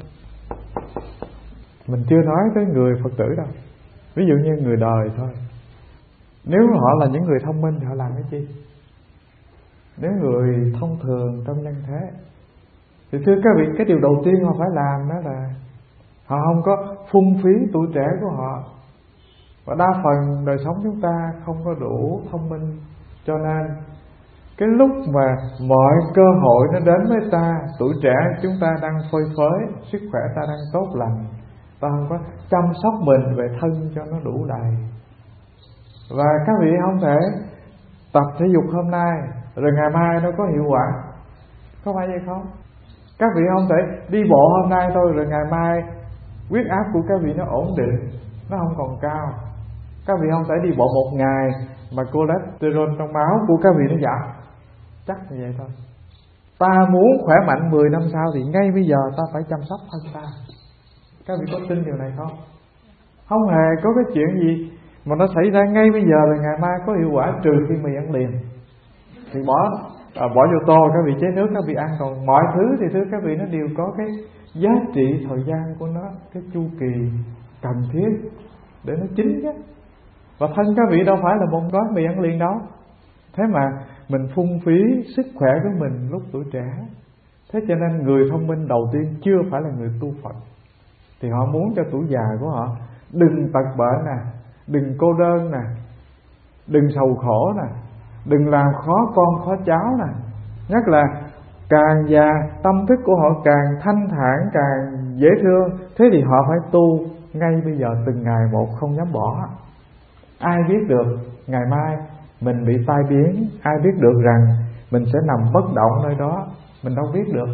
Mình chưa nói tới người Phật tử đâu. Ví dụ như người đời thôi, nếu họ là những người thông minh thì họ làm cái gì? Nếu người thông thường trong nhân thế thì thưa các vị, cái điều đầu tiên họ phải làm đó là họ không có phung phí tuổi trẻ của họ. Và đa phần đời sống chúng ta không có đủ thông minh, cho nên cái lúc mà mọi cơ hội nó đến với ta, tuổi trẻ chúng ta đang phơi phới, sức khỏe ta đang tốt lành, ta không có chăm sóc mình về thân cho nó đủ đầy. Và các vị không thể tập thể dục hôm nay rồi ngày mai nó có hiệu quả, có phải vậy không? Các vị không thể đi bộ hôm nay thôi rồi ngày mai huyết áp của các vị nó ổn định, nó không còn cao. Các vị không thể đi bộ một ngày mà cholesterol trong máu của các vị nó giảm. Chắc như vậy thôi. Ta muốn khỏe mạnh 10 năm sau thì ngay bây giờ ta phải chăm sóc thân ta. Các vị có tin điều này không? Không hề có cái chuyện gì mà nó xảy ra ngay bây giờ rồi ngày mai có hiệu quả, trừ khi mì ăn liền thì bỏ vô tô các vị chế nước các vị ăn. Còn mọi thứ thì thưa các vị nó đều có cái giá trị thời gian của nó, cái chu kỳ cần thiết để nó chín chứ. Và thân các vị đâu phải là một gói mì ăn liền đâu. Thế mà mình phung phí sức khỏe của mình lúc tuổi trẻ. Thế cho nên người thông minh đầu tiên chưa phải là người tu Phật, thì họ muốn cho tuổi già của họ đừng tật bệnh nè, đừng cô đơn nè, đừng sầu khổ nè, đừng làm khó con khó cháu nè. Nhất là càng già tâm thức của họ càng thanh thản, càng dễ thương. Thế thì họ phải tu ngay bây giờ, từng ngày một, không dám bỏ. Ai biết được ngày mai mình bị tai biến, ai biết được rằng mình sẽ nằm bất động nơi đó, mình đâu biết được.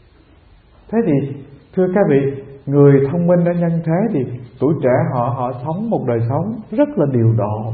Thế thì thưa các vị, người thông minh ở nhân thế thì tuổi trẻ họ sống một đời sống rất là điều độ.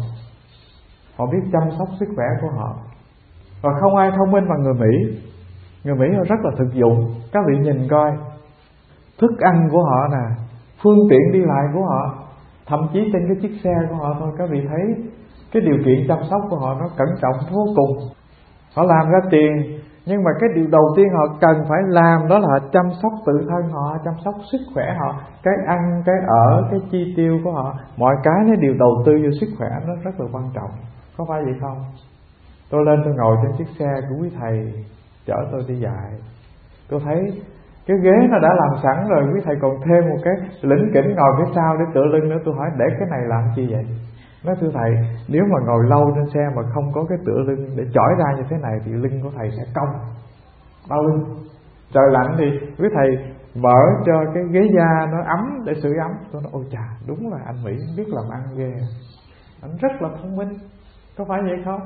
Họ biết chăm sóc sức khỏe của họ. Và không ai thông minh bằng người Mỹ. Người Mỹ họ rất là thực dụng. Các vị nhìn coi, thức ăn của họ nè, phương tiện đi lại của họ, thậm chí trên cái chiếc xe của họ thôi, các vị thấy cái điều kiện chăm sóc của họ nó cẩn trọng vô cùng. Họ làm ra tiền, nhưng mà cái điều đầu tiên họ cần phải làm đó là chăm sóc tự thân họ, chăm sóc sức khỏe họ. Cái ăn, cái ở, cái chi tiêu của họ, mọi cái nó đều đầu tư vô sức khỏe, nó rất là quan trọng. Có phải vậy không? Tôi lên tôi ngồi trên chiếc xe của quý thầy chở tôi đi dạy, tôi thấy cái ghế nó đã làm sẵn rồi, quý thầy còn thêm một cái lỉnh kỉnh ngồi phía sau để tựa lưng nữa. Tôi hỏi để cái này làm chi vậy? Nói thưa thầy, nếu mà ngồi lâu trên xe mà không có cái tựa lưng để chỏi ra như thế này thì lưng của thầy sẽ cong, đau lưng. Trời lạnh thì quý thầy mở cho cái ghế da nó ấm để sưởi ấm. Tôi nói ôi chà, đúng là anh Mỹ biết làm ăn ghê, anh rất là thông minh. Có phải vậy không?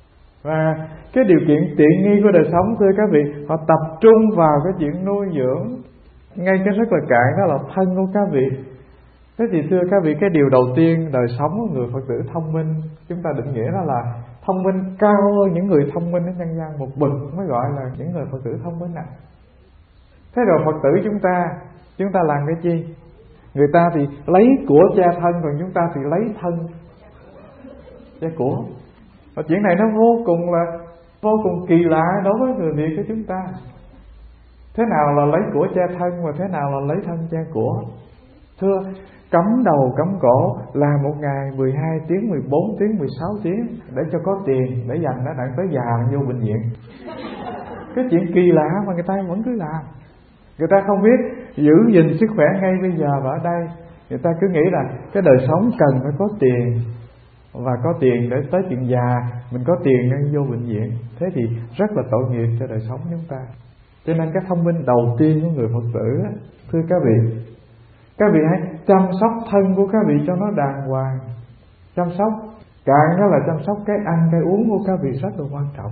Và cái điều kiện tiện nghi của đời sống thưa các vị, họ tập trung vào cái chuyện nuôi dưỡng ngay cái rất là cạn, đó là thân của các vị. Thế thì thưa các vị, cái điều đầu tiên đời sống của người Phật tử thông minh, chúng ta định nghĩa đó là thông minh cao hơn những người thông minh ở nhân gian một bậc mới gọi là những người Phật tử thông minh ạ. Thế rồi Phật tử chúng ta làm cái chi? Người ta thì lấy của che thân, còn chúng ta thì lấy thân che của. Và chuyện này nó vô cùng kỳ lạ đối với người Việt của chúng ta. Thế nào là lấy của che thân và thế nào là lấy thân che của? Thưa, cắm đầu cắm cổ làm một ngày 12 tiếng, 14 tiếng, 16 tiếng để cho có tiền, để dành nó đặng tới già vô bệnh viện. Cái chuyện kỳ lạ mà người ta vẫn cứ làm. Người ta không biết giữ gìn sức khỏe ngay bây giờ và ở đây. Người ta cứ nghĩ là cái đời sống cần phải có tiền, và có tiền để tới chuyện già mình có tiền nên vô bệnh viện. Thế thì rất là tội nghiệp cho đời sống chúng ta. Cho nên cái thông minh đầu tiên của người Phật tử, thưa các vị hãy chăm sóc thân của các vị cho nó đàng hoàng. Chăm sóc, càng đó là chăm sóc cái ăn cái uống của các vị rất là quan trọng.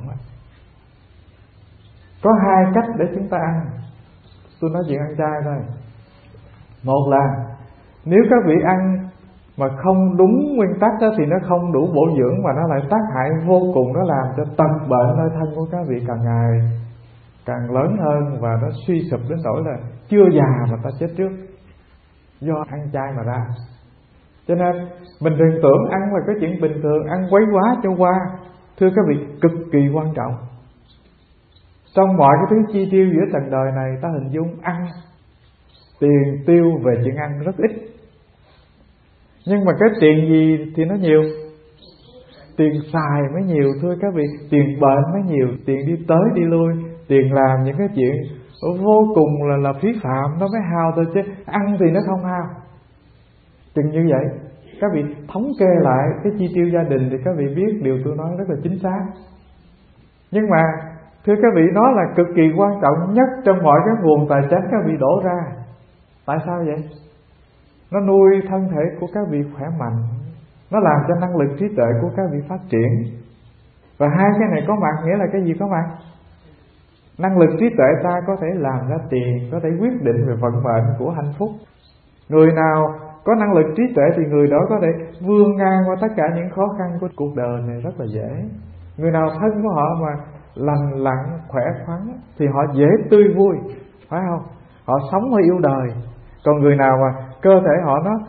Có hai cách để chúng ta ăn. Tôi nói chuyện ăn chay thôi. Một là nếu các vị ăn mà không đúng nguyên tắc đó thì nó không đủ bổ dưỡng, và nó lại tác hại vô cùng. Nó làm cho tật bệnh nơi thân của các vị càng ngày càng lớn hơn, và nó suy sụp đến nỗi là chưa già mà ta chết trước, do ăn chay mà ra. Cho nên mình đừng tưởng ăn là cái chuyện bình thường, ăn quấy quá cho qua. Thưa các vị, cực kỳ quan trọng. Trong mọi cái thứ chi tiêu giữa trần đời này, ta hình dung ăn, tiền tiêu về chuyện ăn rất ít, nhưng mà cái tiền gì thì nó nhiều? Tiền xài mới nhiều thưa các vị. Tiền bệnh mới nhiều. Tiền đi tới đi lui, tiền làm những cái chuyện vô cùng là phí phạm, nó mới hao thôi, chứ ăn thì nó không hao. Chừng như vậy. Các vị thống kê lại cái chi tiêu gia đình thì các vị biết điều tôi nói rất là chính xác. Nhưng mà thưa các vị, nó là cực kỳ quan trọng nhất trong mọi cái nguồn tài chính các vị đổ ra. Tại sao vậy? Nó nuôi thân thể của các vị khỏe mạnh, nó làm cho năng lực trí tuệ của các vị phát triển. Và hai cái này có mặt nghĩa là cái gì có mặt? Năng lực trí tuệ ta có thể làm ra tiền, có thể quyết định về vận mệnh của hạnh phúc. Người nào có năng lực trí tuệ thì người đó có thể vươn ngang qua tất cả những khó khăn của cuộc đời này rất là dễ. Người nào thân của họ mà lành lặn, khỏe khoắn thì họ dễ tươi vui, phải không? Họ sống hơi yêu đời. Còn người nào mà cơ thể họ nó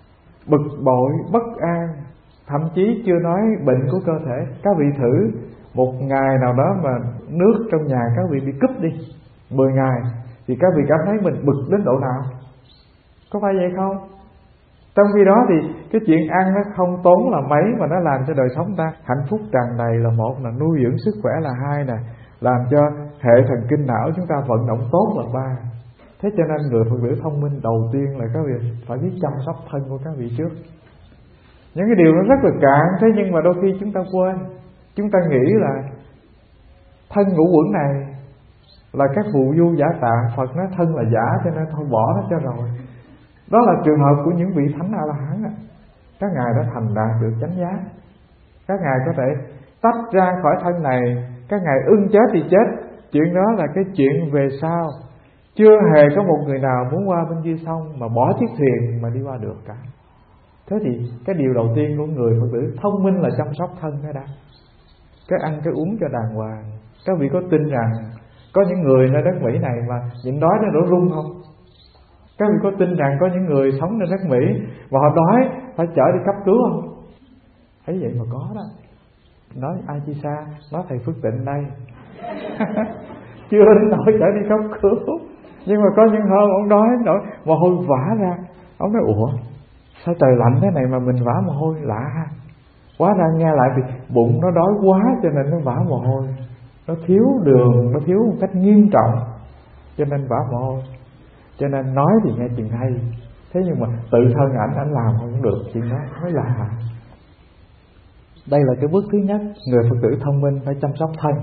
bực bội, bất an, thậm chí chưa nói bệnh của cơ thể. Các vị thử một ngày nào đó mà nước trong nhà các vị bị cúp đi 10 ngày thì các vị cảm thấy mình bực đến độ nào? Có phải vậy không? Trong khi đó thì cái chuyện ăn nó không tốn là mấy, mà nó làm cho đời sống ta hạnh phúc tràn đầy là một, là nuôi dưỡng sức khỏe là hai nè, làm cho hệ thần kinh não chúng ta vận động tốt là ba. Thế cho nên người phụ nữ thông minh đầu tiên là các vị phải biết chăm sóc thân của các vị trước. Những cái điều nó rất là cạn, thế nhưng mà đôi khi chúng ta quên. Chúng ta nghĩ là thân ngũ uẩn này là các phù du giả tạng, Phật nói thân là giả cho nên thôi bỏ nó cho rồi. Đó là trường hợp của những vị thánh A-la-hán. Các ngài đã thành đạt được chánh giác. Các ngài có thể tách ra khỏi thân này. Các ngài ưng chết thì chết. Chuyện đó là cái chuyện về sau. Chưa hề có một người nào muốn qua bên kia sông mà bỏ chiếc thuyền mà đi qua được cả. Thế thì cái điều đầu tiên của người phụ nữ thông minh là chăm sóc thân cái đã. Cái ăn cái uống cho đàng hoàng. Các vị có tin rằng có những người nơi đất Mỹ này mà nhịn đói nó đổ rung không? Các vị có tin rằng có những người sống nơi đất Mỹ mà họ đói phải chở đi cấp cứu không? Thấy vậy mà có đó. Nói ai chi xa, nói thầy Phước Tịnh đây. Chưa đến nỗi chở đi cấp cứu. Nhưng mà có những hôm ông đói nổi mồ hôi vã ra. Ông nói ủa sao trời lạnh thế này mà mình vã mồ hôi lạ ha. Quá ra nghe lại thì bụng nó đói quá cho nên nó vã mồ hôi. Nó thiếu đường, nó thiếu một cách nghiêm trọng cho nên vã mồ hôi. Cho nên nói thì nghe chuyện hay, thế nhưng mà tự thân ảnh làm không được, chuyện đó mới lạ. Đây là cái bước thứ nhất, người Phật tử thông minh phải chăm sóc thân.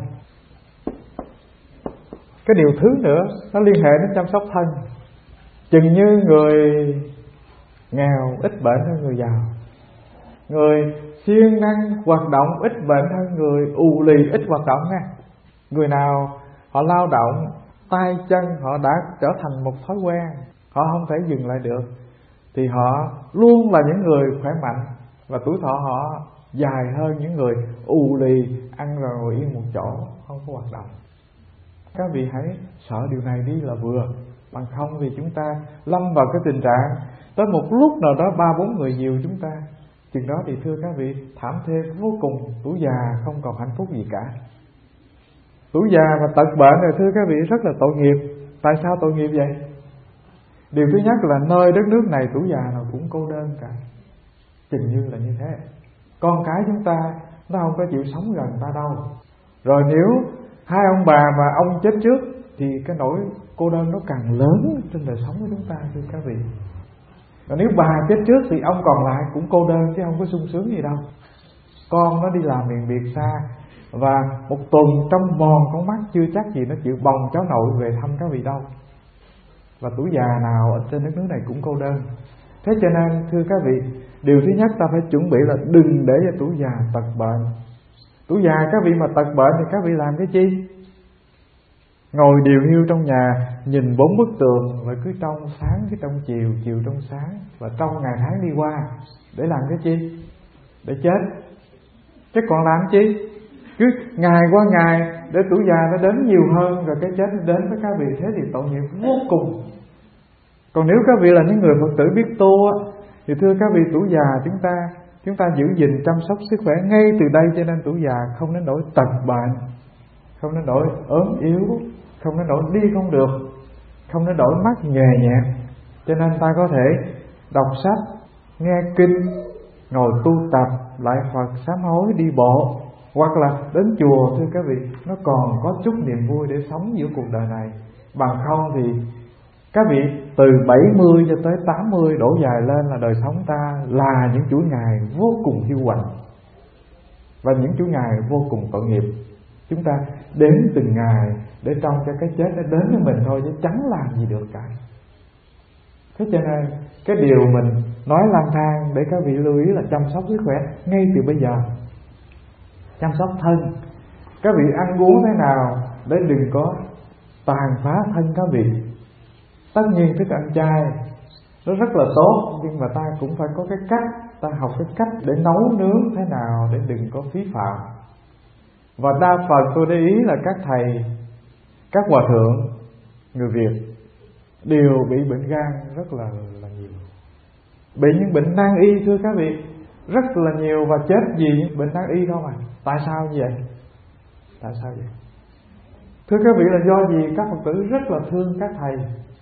Cái điều thứ nữa nó liên hệ đến chăm sóc thân. Chừng như người nghèo ít bệnh hơn người giàu, người siêng năng hoạt động ít bệnh hơn người ù lì ít hoạt động nha. Người nào họ lao động, tay chân họ đã trở thành một thói quen, họ không thể dừng lại được, thì họ luôn là những người khỏe mạnh và tuổi thọ họ dài hơn những người ù lì ăn rồi ngồi yên một chỗ không có hoạt động. Các vị hãy sợ điều này đi là vừa, bằng không thì chúng ta lâm vào cái tình trạng tới một lúc nào đó 3-4 người nhiều chúng ta, chừng đó thì thưa các vị thảm thê vô cùng, tuổi già không còn hạnh phúc gì cả. Tuổi già mà tật bệnh rồi thưa các vị rất là tội nghiệp. Tại sao tội nghiệp vậy? Điều thứ nhất là nơi đất nước này tuổi già nào cũng cô đơn cả. Chừng như là như thế. Con cái chúng ta nó không có chịu sống gần ta đâu. Rồi nếu hai ông bà mà ông chết trước thì cái nỗi cô đơn nó càng lớn trên đời sống của chúng ta thưa các vị. Và nếu bà chết trước thì ông còn lại cũng cô đơn chứ không có sung sướng gì đâu. Con nó đi làm miền biệt xa, và một tuần trong mòn con mắt chưa chắc gì nó chịu bồng cháu nội về thăm các vị đâu. Và tuổi già nào ở trên đất nước này cũng cô đơn. Thế cho nên thưa các vị, điều thứ nhất ta phải chuẩn bị là đừng để cho tuổi già tật bệnh. Tuổi già các vị mà tật bệnh thì các vị làm cái chi? Ngồi điều hiu trong nhà, nhìn 4 bức tường, và cứ trong sáng cứ trong chiều, chiều trong sáng, và trong ngày tháng đi qua. Để làm cái chi? Để chết. Chứ còn làm chi? Cứ ngày qua ngày để tuổi già nó đến nhiều hơn, rồi cái chết nó đến với các vị, thế thì tội nghiệp vô cùng. Còn nếu các vị là những người Phật tử biết tu á, thì thưa các vị tuổi già chúng ta giữ gìn chăm sóc sức khỏe ngay từ đây, cho nên tuổi già không đến nỗi tật bệnh, không đến nỗi ốm yếu, không đến nỗi đi không được, không đến nỗi mắt nhè nhẹ. Cho nên ta có thể đọc sách, nghe kinh, ngồi tu tập, lại Phật, sám hối, đi bộ, hoặc là đến chùa thưa các vị, nó còn có chút niềm vui để sống giữa cuộc đời này. Bằng không thì các vị từ 70 cho tới 80 đổ dài lên là đời sống ta là những chuỗi ngày vô cùng hiu quạnh và những chuỗi ngày vô cùng tội nghiệp. Chúng ta đến từng ngày để trông cho cái chết nó đến với mình thôi, chứ chẳng làm gì được cả. Thế cho nên cái điều mình nói lang thang để các vị lưu ý là chăm sóc sức khỏe ngay từ bây giờ. Chăm sóc thân. Các vị ăn uống thế nào để đừng có tàn phá thân các vị. Tất nhiên thức ăn chay nó rất là tốt, nhưng mà ta cũng phải có cái cách, ta học cái cách để nấu nướng thế nào để đừng có phí phạm. Và đa phần tôi để ý là các thầy, các hòa thượng người Việt đều bị bệnh gan rất là nhiều. Bị những bệnh nan y thưa các vị rất là nhiều, và chết vì những bệnh nan y không à. Tại sao như vậy? Tại sao vậy? Thưa các vị, là do gì các Phật tử rất là thương các thầy,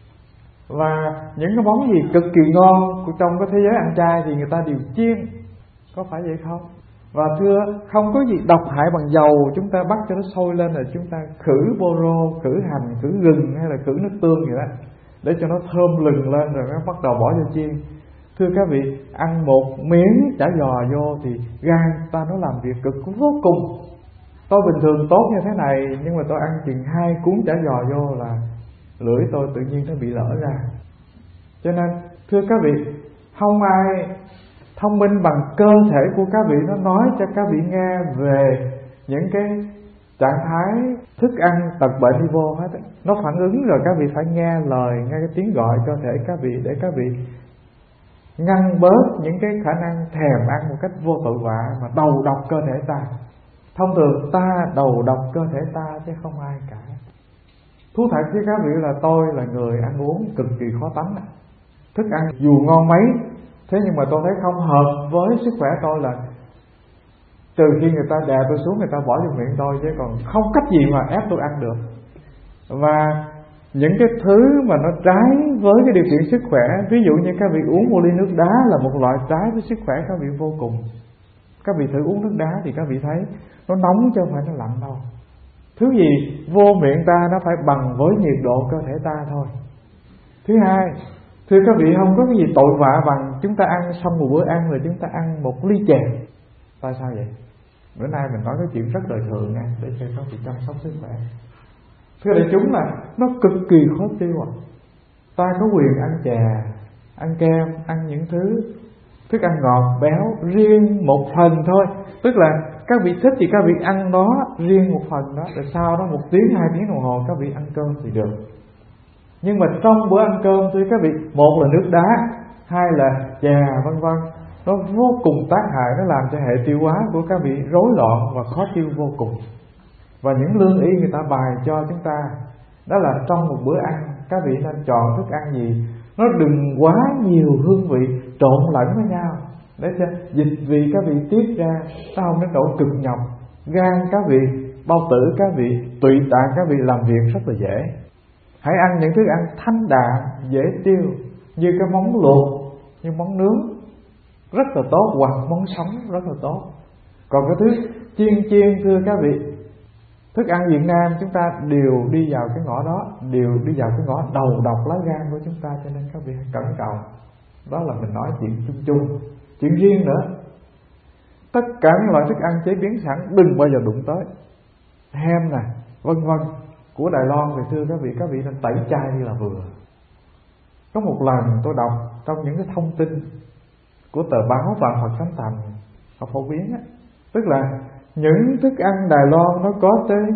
và những cái món gì cực kỳ ngon trong cái thế giới ăn chay thì người ta đều chiên, có phải vậy không? Và thưa, không có gì độc hại bằng dầu chúng ta bắt cho nó sôi lên rồi chúng ta khử bô rô, khử hành, khử gừng hay là khử nước tương vậy đó, để cho nó thơm lừng lên rồi nó bắt đầu bỏ vô chiên. Thưa các vị, ăn một miếng chả giò vô thì gan ta nó làm việc cực vô cùng. Tôi bình thường tốt như thế này, nhưng mà tôi ăn chừng 2 cuốn chả giò vô là lưỡi tôi tự nhiên nó bị lỡ ra. Cho nên thưa các vị, không ai thông minh bằng cơ thể của các vị nó nói cho các vị nghe về những cái trạng thái thức ăn tật bệnh đi vô hết. Nó phản ứng rồi các vị phải nghe lời, nghe cái tiếng gọi cơ thể các vị để các vị ngăn bớt những cái khả năng thèm ăn một cách vô tội vạ mà đầu độc cơ thể ta. Thông thường ta đầu độc cơ thể ta chứ không ai cả. Thú thật với các vị là tôi là người ăn uống cực kỳ khó tánh. Thức ăn dù ngon mấy, thế nhưng mà tôi thấy không hợp với sức khỏe tôi, là trừ khi người ta đè tôi xuống, người ta bỏ vô miệng tôi, chứ còn không cách gì mà ép tôi ăn được. Và những cái thứ mà nó trái với cái điều kiện sức khỏe, ví dụ như các vị uống một ly nước đá là một loại trái với sức khỏe các vị vô cùng. Các vị thử uống nước đá thì các vị thấy nó nóng chứ không phải nó lạnh đâu. Thứ gì vô miệng ta nó phải bằng với nhiệt độ cơ thể ta thôi. Thứ hai, thưa các vị, không có cái gì tội vạ bằng chúng ta ăn xong một bữa ăn rồi chúng ta ăn một ly chè. Tại sao vậy? Bữa nay mình nói cái chuyện rất đời thường nha, để cho các vị chăm sóc sức khỏe. Thưa đại chúng, là nó cực kỳ khó tiêu à. Ta có quyền ăn chè, ăn kem, ăn những thứ thức ăn ngọt, béo riêng một phần thôi. Tức là các vị thích thì các vị ăn nó riêng một phần đó, rồi sau đó 1 tiếng 2 tiếng đồng hồ các vị ăn cơm thì được. Nhưng mà trong bữa ăn cơm thưa các vị, một là nước đá, hai là chè vân vân, nó vô cùng tác hại, nó làm cho hệ tiêu hóa của các vị rối loạn và khó tiêu vô cùng. Và những lương y người ta bài cho chúng ta đó là trong một bữa ăn các vị nên chọn thức ăn gì nó đừng quá nhiều hương vị trộn lẫn với nhau, để cho dịch vị các vị tiết ra nó không đến độ cực nhọc. Gan các vị, bao tử các vị, tụy tạng các vị làm việc rất là dễ. Hãy ăn những thức ăn thanh đạm, dễ tiêu, như cái món luộc, như món nướng rất là tốt, hoặc món sống rất là tốt. Còn cái thứ chiên thưa các vị, thức ăn Việt Nam chúng ta đều đi vào cái ngõ đó, đều đi vào cái ngõ đầu độc lá gan của chúng ta, cho nên các vị hãy cẩn trọng. Đó là mình nói chuyện chung. Chuyện riêng nữa, tất cả những loại thức ăn chế biến sẵn đừng bao giờ đụng tới. Hem nè, vân vân của Đài Loan thì thưa các vị nên tẩy chay như là vừa. Có một lần tôi đọc trong những cái thông tin của tờ báo Vạn Phật Thánh Thành họ phổ biến á, tức là những thức ăn Đài Loan nó có tới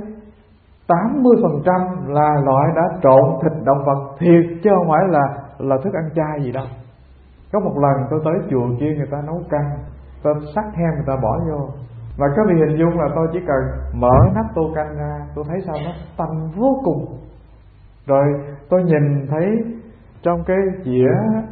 80% là loại đã trộn thịt động vật thiệt, chứ không phải là thức ăn chay gì đâu. Có một lần tôi tới chùa kia, người ta nấu canh, tôi sắc hem người ta bỏ vô, và các vị hình dung là tôi chỉ cần mở nắp tô canh ra, tôi thấy sao nó tanh vô cùng. Rồi tôi nhìn thấy trong cái dĩa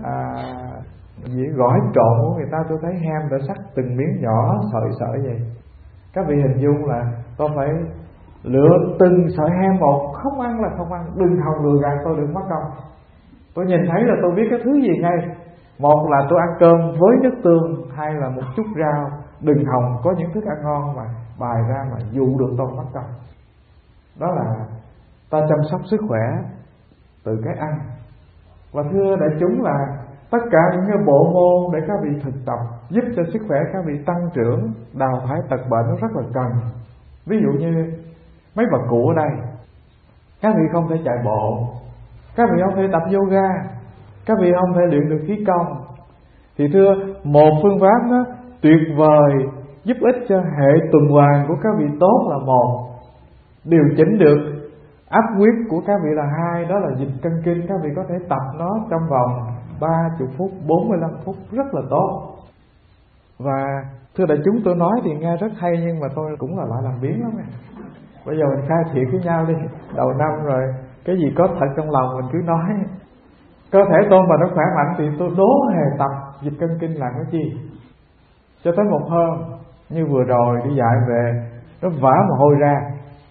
gỏi trộn của người ta, tôi thấy hem đã sắc từng miếng nhỏ sợi vậy. Các vị hình dung là tôi phải lựa từng sợi hem một, không ăn là không ăn, đừng hòng lừa gạt tôi, đừng mất công. Tôi nhìn thấy là tôi biết cái thứ gì ngay. Một là tôi ăn cơm với nước tương, hai là một chút rau, đừng hòng có những thức ăn ngon mà bài ra mà dụ được tôi mất công. Đó là ta chăm sóc sức khỏe từ cái ăn. Và thưa đại chúng, là tất cả những cái bộ môn để các vị thực tập giúp cho sức khỏe các vị tăng trưởng, đào thải tật bệnh nó rất là cần. Ví dụ như mấy bà cụ ở đây, các vị không thể chạy bộ, các vị không thể tập yoga, các vị không thể luyện được khí công, thì thưa một phương pháp nó tuyệt vời giúp ích cho hệ tuần hoàn của các vị tốt là một, điều chỉnh được áp huyết của các vị là hai, đó là dịch cân kinh. Các vị có thể tập nó trong vòng 30 phút, 45 phút rất là tốt. Và thưa đại chúng, tôi nói thì nghe rất hay, nhưng mà tôi cũng là loại làm biếng lắm. Bây giờ mình khai thiện với nhau đi, đầu năm rồi, cái gì có thật trong lòng mình cứ nói. Cơ thể tôi mà nó khỏe mạnh thì tôi đố hề tập dịch cân kinh làm cái chi. Cho tới một hôm như vừa rồi đi dạy về, nó vã mồ hôi ra,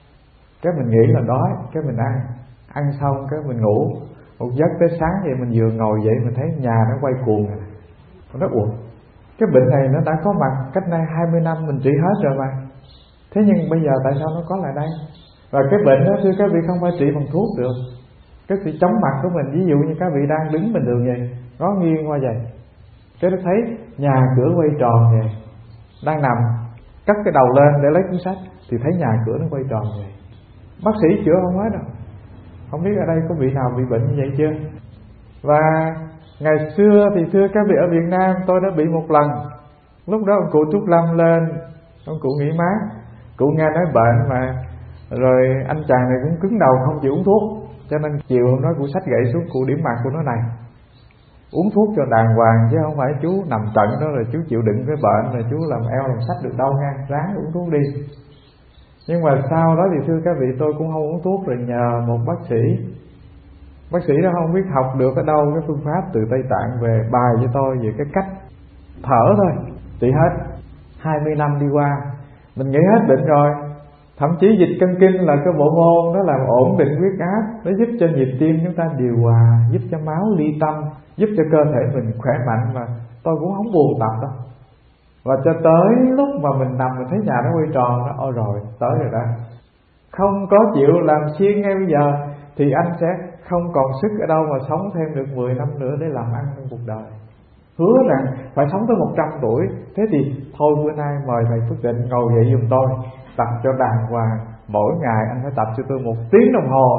cái mình nghĩ là đói, cái mình ăn xong cái mình ngủ. Một giấc tới sáng vậy mình vừa ngồi dậy mình thấy nhà nó quay cuồng rồi. Nó nói ủa, cái bệnh này nó đã có mặt cách nay 20 năm mình trị hết rồi mà, thế nhưng bây giờ tại sao nó có lại đây? Và cái bệnh đó thưa các vị không phải trị bằng thuốc được. Cái sự chóng mặt của mình, ví dụ như các vị đang đứng bình thường vậy, ngó nghiêng qua vậy, cái nó thấy nhà cửa quay tròn vậy, đang nằm cất cái đầu lên để lấy cuốn sách thì thấy nhà cửa nó quay tròn vậy. Bác sĩ chữa không hết đâu. Không biết ở đây có vị nào bị bệnh như vậy chưa? Và ngày xưa thì thưa các vị ở Việt Nam tôi đã bị một lần. Lúc đó ông cụ Trúc Lâm lên, ông cụ nghỉ mát, cụ nghe nói bệnh mà rồi anh chàng này cũng cứng đầu không chịu uống thuốc, cho nên chiều hôm đó cụ xách gậy xuống, cụ điểm mặt của nó này: uống thuốc cho đàng hoàng chứ không phải chú nằm trận đó rồi chú chịu đựng cái bệnh rồi chú làm eo làm sách được đâu nha, ráng uống thuốc đi. Nhưng mà sau đó thì thưa các vị tôi cũng không uống thuốc, rồi nhờ một bác sĩ. Bác sĩ đó không biết học được ở đâu cái phương pháp từ Tây Tạng về bài cho tôi về cái cách thở thôi, trị hết. 20 năm đi qua mình nghĩ hết bệnh rồi. Thậm chí dịch cân kinh là cái bộ môn đó làm ổn định huyết áp, nó giúp cho nhịp tim chúng ta điều hòa, giúp cho máu ly tâm, giúp cho cơ thể mình khỏe mạnh, mà tôi cũng không buồn tập đâu. Và cho tới lúc mà mình nằm mình thấy nhà nó quay tròn, nó ôi rồi tới rồi đó, không có chịu làm siêng ngay bây giờ thì anh sẽ không còn sức ở đâu mà sống thêm được 10 năm nữa để làm ăn trong cuộc đời. Hứa rằng phải sống tới 100 tuổi. Thế thì thôi bữa nay mời thầy Phước Định ngồi dậy giùm tôi, tập cho đàng hoàng. Mỗi ngày anh phải tập cho tôi 1 tiếng đồng hồ,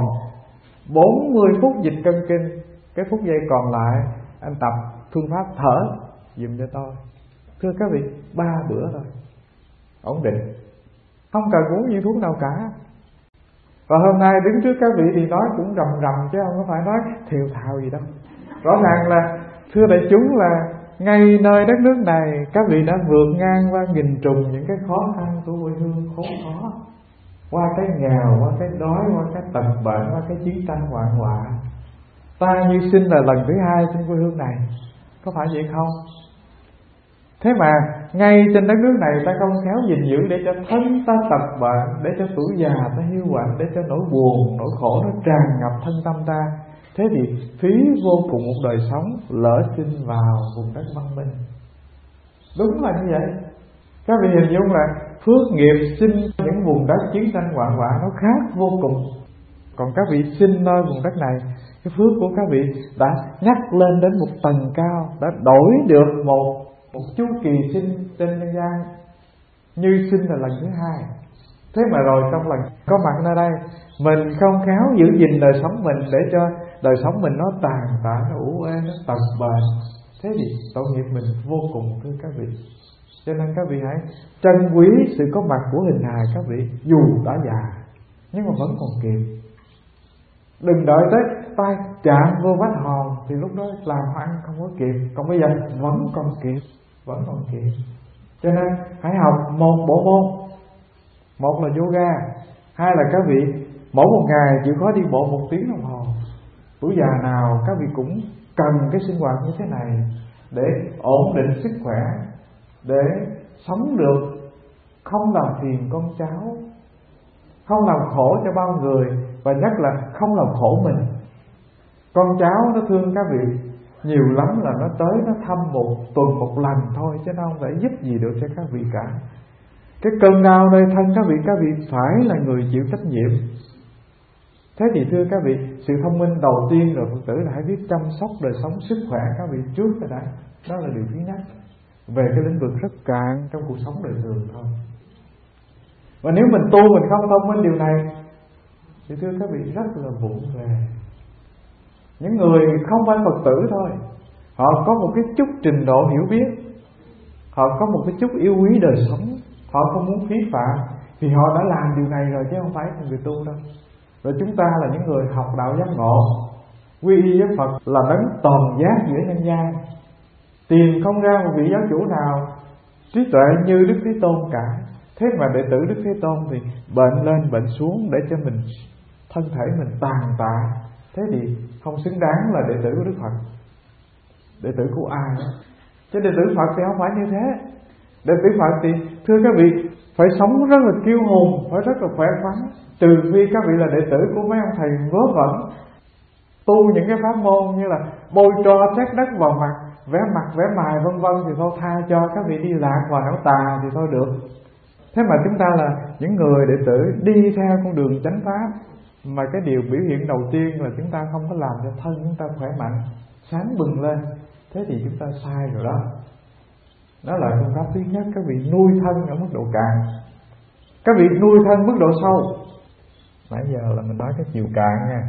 40 phút dịch cân kinh. Cái phút giây còn lại anh tập phương pháp thở giùm cho tôi. Thưa các vị, 3 bữa thôi, ổn định, không cần uống viên thuốc nào cả. Và hôm nay đứng trước các vị thì nói cũng rầm rầm chứ không có phải nói thều thào gì đâu. Rõ ràng là thưa đại chúng là ngay nơi đất nước này các vị đã vượt ngang qua nghìn trùng những cái khó khăn của quê hương khốn khó, qua cái nghèo, qua cái đói, qua cái tật bệnh, qua cái chiến tranh hoạn họa. Ta như sinh là lần thứ 2 trên quê hương này, có phải vậy không? Thế mà ngay trên đất nước này ta không khéo gìn giữ để cho thân ta tật bệnh, để cho tuổi già ta hiu quạnh, để cho nỗi buồn, nỗi khổ nó tràn ngập thân tâm ta. Thế thì phí vô cùng một đời sống lỡ sinh vào vùng đất văn minh. Đúng là như vậy. Các vị hình dung là phước nghiệp sinh những vùng đất chiến tranh hoạn họa nó khác vô cùng. Còn các vị sinh nơi vùng đất này, cái phước của các vị đã nhắc lên đến một tầng cao, đã đổi được một chu kỳ sinh trên nhân gian, như sinh là lần thứ 2. Thế mà rồi trong lần có mặt nơi đây, mình không khéo giữ gìn đời sống mình để cho đời sống mình nó tàn tạ, nó ủ ê, nó tật bệnh, thế thì tội nghiệp mình vô cùng thưa các vị. Cho nên các vị hãy trân quý sự có mặt của hình hài các vị, dù đã già nhưng mà vẫn còn kịp. Đừng đợi tới tay chạm vô vách hòn thì lúc đó làm ăn không có kịp. Còn bây giờ vẫn còn kịp, vẫn còn kịp. Cho nên hãy học một bộ môn. Một là yoga, 2 là các vị mỗi một ngày chịu khó đi bộ 1 tiếng đồng hồ. Tuổi già nào các vị cũng cần cái sinh hoạt như thế này để ổn định sức khỏe, để sống được, không làm phiền con cháu, không làm khổ cho bao người, và nhất là không làm khổ mình. Con cháu nó thương các vị nhiều lắm là nó tới nó thăm 1 tuần 1 lần thôi, chứ nó không thể giúp gì được cho các vị cả. Cái cơn đau nơi thân các vị phải là người chịu trách nhiệm. Thế thì thưa các vị, sự thông minh đầu tiên rồi Phật tử là hãy biết chăm sóc đời sống sức khỏe các vị trước cái đã. Đó là điều thứ nhất về cái lĩnh vực rất cạn trong cuộc sống đời thường thôi. Và nếu mình tu mình không thông minh điều này thì thưa các vị rất là vụng về. Những người không phải Phật tử thôi, họ có một cái chút trình độ hiểu biết, họ có một cái chút yêu quý đời sống, họ không muốn phí phạm thì họ đã làm điều này rồi chứ không phải người tu đâu. Rồi chúng ta là những người học đạo giác ngộ, quy y với Phật là đấng toàn giác giữa nhân gian, tìm không ra một vị giáo chủ nào trí tuệ như Đức Thế Tôn cả. Thế mà đệ tử Đức Thế Tôn thì bệnh lên bệnh xuống để cho mình thân thể mình tàn tạ, thế thì không xứng đáng là đệ tử của Đức Phật. Đệ tử của ai đó? Chứ đệ tử Phật thì không phải như thế. Đệ tử Phật thì thưa các vị phải sống rất là kiêu hùng, phải rất là khỏe khoắn, Trừ phi các vị là đệ tử của mấy ông thầy vớ vẩn, tu những cái pháp môn như là bôi tro trét đất vào mặt, vẽ mặt vẽ mài vân vân, thì thôi tha cho các vị đi lạc vào não tà thì thôi được. Thế mà chúng ta là những người đệ tử đi theo con đường chánh pháp, mà cái điều biểu hiện đầu tiên là chúng ta không có làm cho thân chúng ta khỏe mạnh, sáng bừng lên, thế thì chúng ta sai rồi đó. Đó là phương pháp thứ nhất, các vị nuôi thân ở mức độ cạn. Các vị nuôi thân mức độ sâu. Nãy giờ là mình nói cái chiều cạn nha,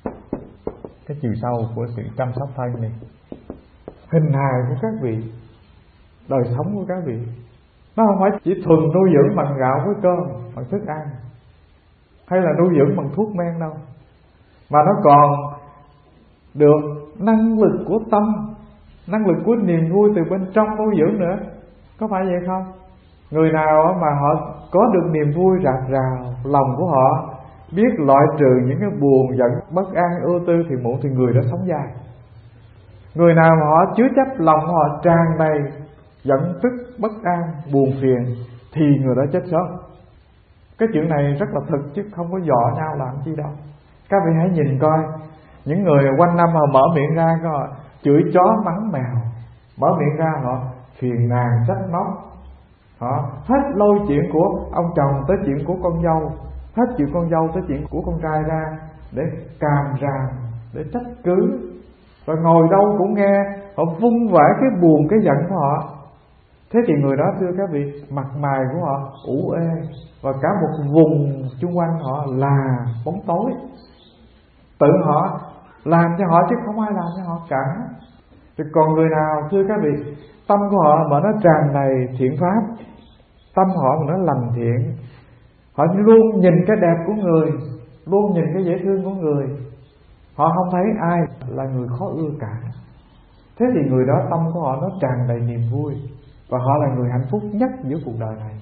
cái chiều sâu của sự chăm sóc thân này. Hình hài của các vị, đời sống của các vị, nó không phải chỉ thuần nuôi dưỡng bằng gạo với cơm, bằng thức ăn, hay là nuôi dưỡng bằng thuốc men đâu, mà nó còn được năng lực của tâm, năng lực của niềm vui từ bên trong nuôi dưỡng nữa. Có phải vậy không? Người nào mà họ có được niềm vui rạc rào, lòng của họ biết loại trừ những cái buồn giận, bất an, ưu tư thì muộn thì người đó sống dài. Người nào mà họ chứa chấp lòng họ tràn đầy giận tức, bất an, buồn phiền thì người đó chết sớm. Cái chuyện này rất là thực chứ không có dọ nhau làm chi đâu. Các vị hãy nhìn coi, những người quanh năm họ mở miệng ra họ chửi chó mắng mèo, mở miệng ra họ phiền nàn trách móc, họ hết lôi chuyện của ông chồng tới chuyện của con dâu, hết chuyện con dâu tới chuyện của con trai ra để càm ràm, để trách cứ, và ngồi đâu cũng nghe họ vung vãi cái buồn cái giận của họ. Thế thì người đó thưa các vị, mặt mày của họ ủ ê, và cả một vùng xung quanh họ là bóng tối. Tự họ làm cho họ chứ không ai làm cho họ cả. Thì còn người nào thưa các vị, tâm của họ mà nó tràn đầy thiện pháp, tâm họ mà nó lành thiện, họ luôn nhìn cái đẹp của người, luôn nhìn cái dễ thương của người, họ không thấy ai là người khó ưa cả. Thế thì người đó tâm của họ nó tràn đầy niềm vui, và họ là người hạnh phúc nhất giữa cuộc đời này.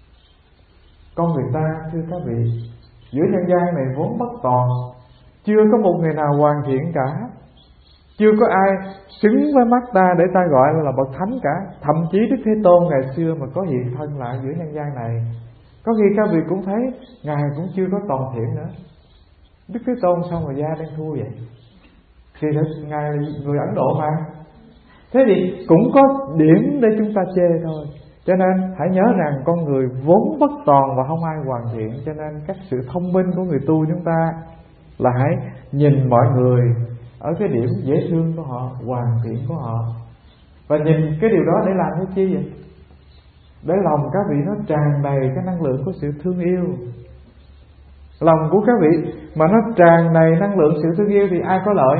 Con người ta thưa các vị, giữa nhân gian này vốn bất toàn, chưa có một người nào hoàn thiện cả, chưa có ai xứng với mắt ta để ta gọi là bậc thánh cả. Thậm chí Đức Thế Tôn ngày xưa mà có hiện thân lại giữa nhân gian này, có khi các vị cũng thấy Ngài cũng chưa có toàn thiện nữa. Đức Thế Tôn sao mà da đen thui vậy? Thì Ngài là người Ấn Độ mà. Thế thì cũng có điểm để chúng ta chê thôi. Cho nên hãy nhớ rằng con người vốn bất toàn và không ai hoàn thiện. Cho nên các sự thông minh của người tu chúng ta là hãy nhìn mọi người ở cái điểm dễ thương của họ, hoàn thiện của họ, và nhìn cái điều đó để làm cái chi vậy? Để lòng các vị nó tràn đầy cái năng lượng của sự thương yêu. Lòng của các vị mà nó tràn đầy năng lượng sự thương yêu thì ai có lợi?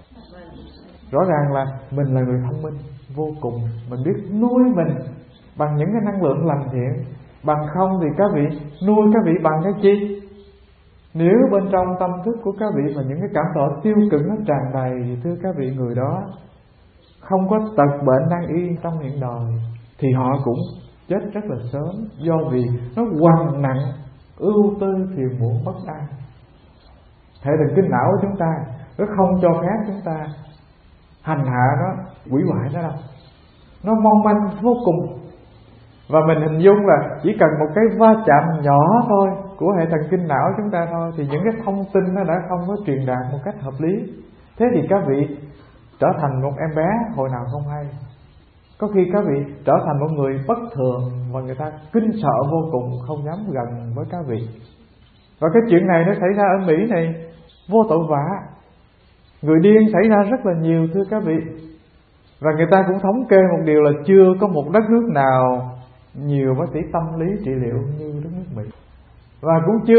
Rõ ràng là mình là người thông minh vô cùng, mình biết nuôi mình bằng những cái năng lượng lành thiện. Bằng không thì các vị nuôi các vị bằng cái chi? Nếu bên trong tâm thức của các vị mà những cái cảm thọ tiêu cực nó tràn đầy thì thưa các vị, người đó không có tật bệnh nan y trong hiện đời thì họ cũng chết rất là sớm, do vì nó quằn nặng ưu tư phiền muộn bất an. Hệ thần kinh não của chúng ta nó không cho phép chúng ta hành hạ nó, hủy hoại nó đâu. Nó mong manh vô cùng. Và mình hình dung là chỉ cần một cái va chạm nhỏ thôi của hệ thần kinh não chúng ta thôi thì những cái thông tin nó đã không có truyền đạt một cách hợp lý. Thế thì các vị trở thành một em bé hồi nào không hay. Có khi các vị trở thành một người bất thường mà người ta kinh sợ vô cùng, không dám gần với các vị. Và cái chuyện này nó xảy ra ở Mỹ này vô tội vạ. Người điên xảy ra rất là nhiều thưa các vị. Và người ta cũng thống kê một điều là chưa có một đất nước nào nhiều bác sĩ tâm lý trị liệu như đất nước Mỹ. Và cũng chưa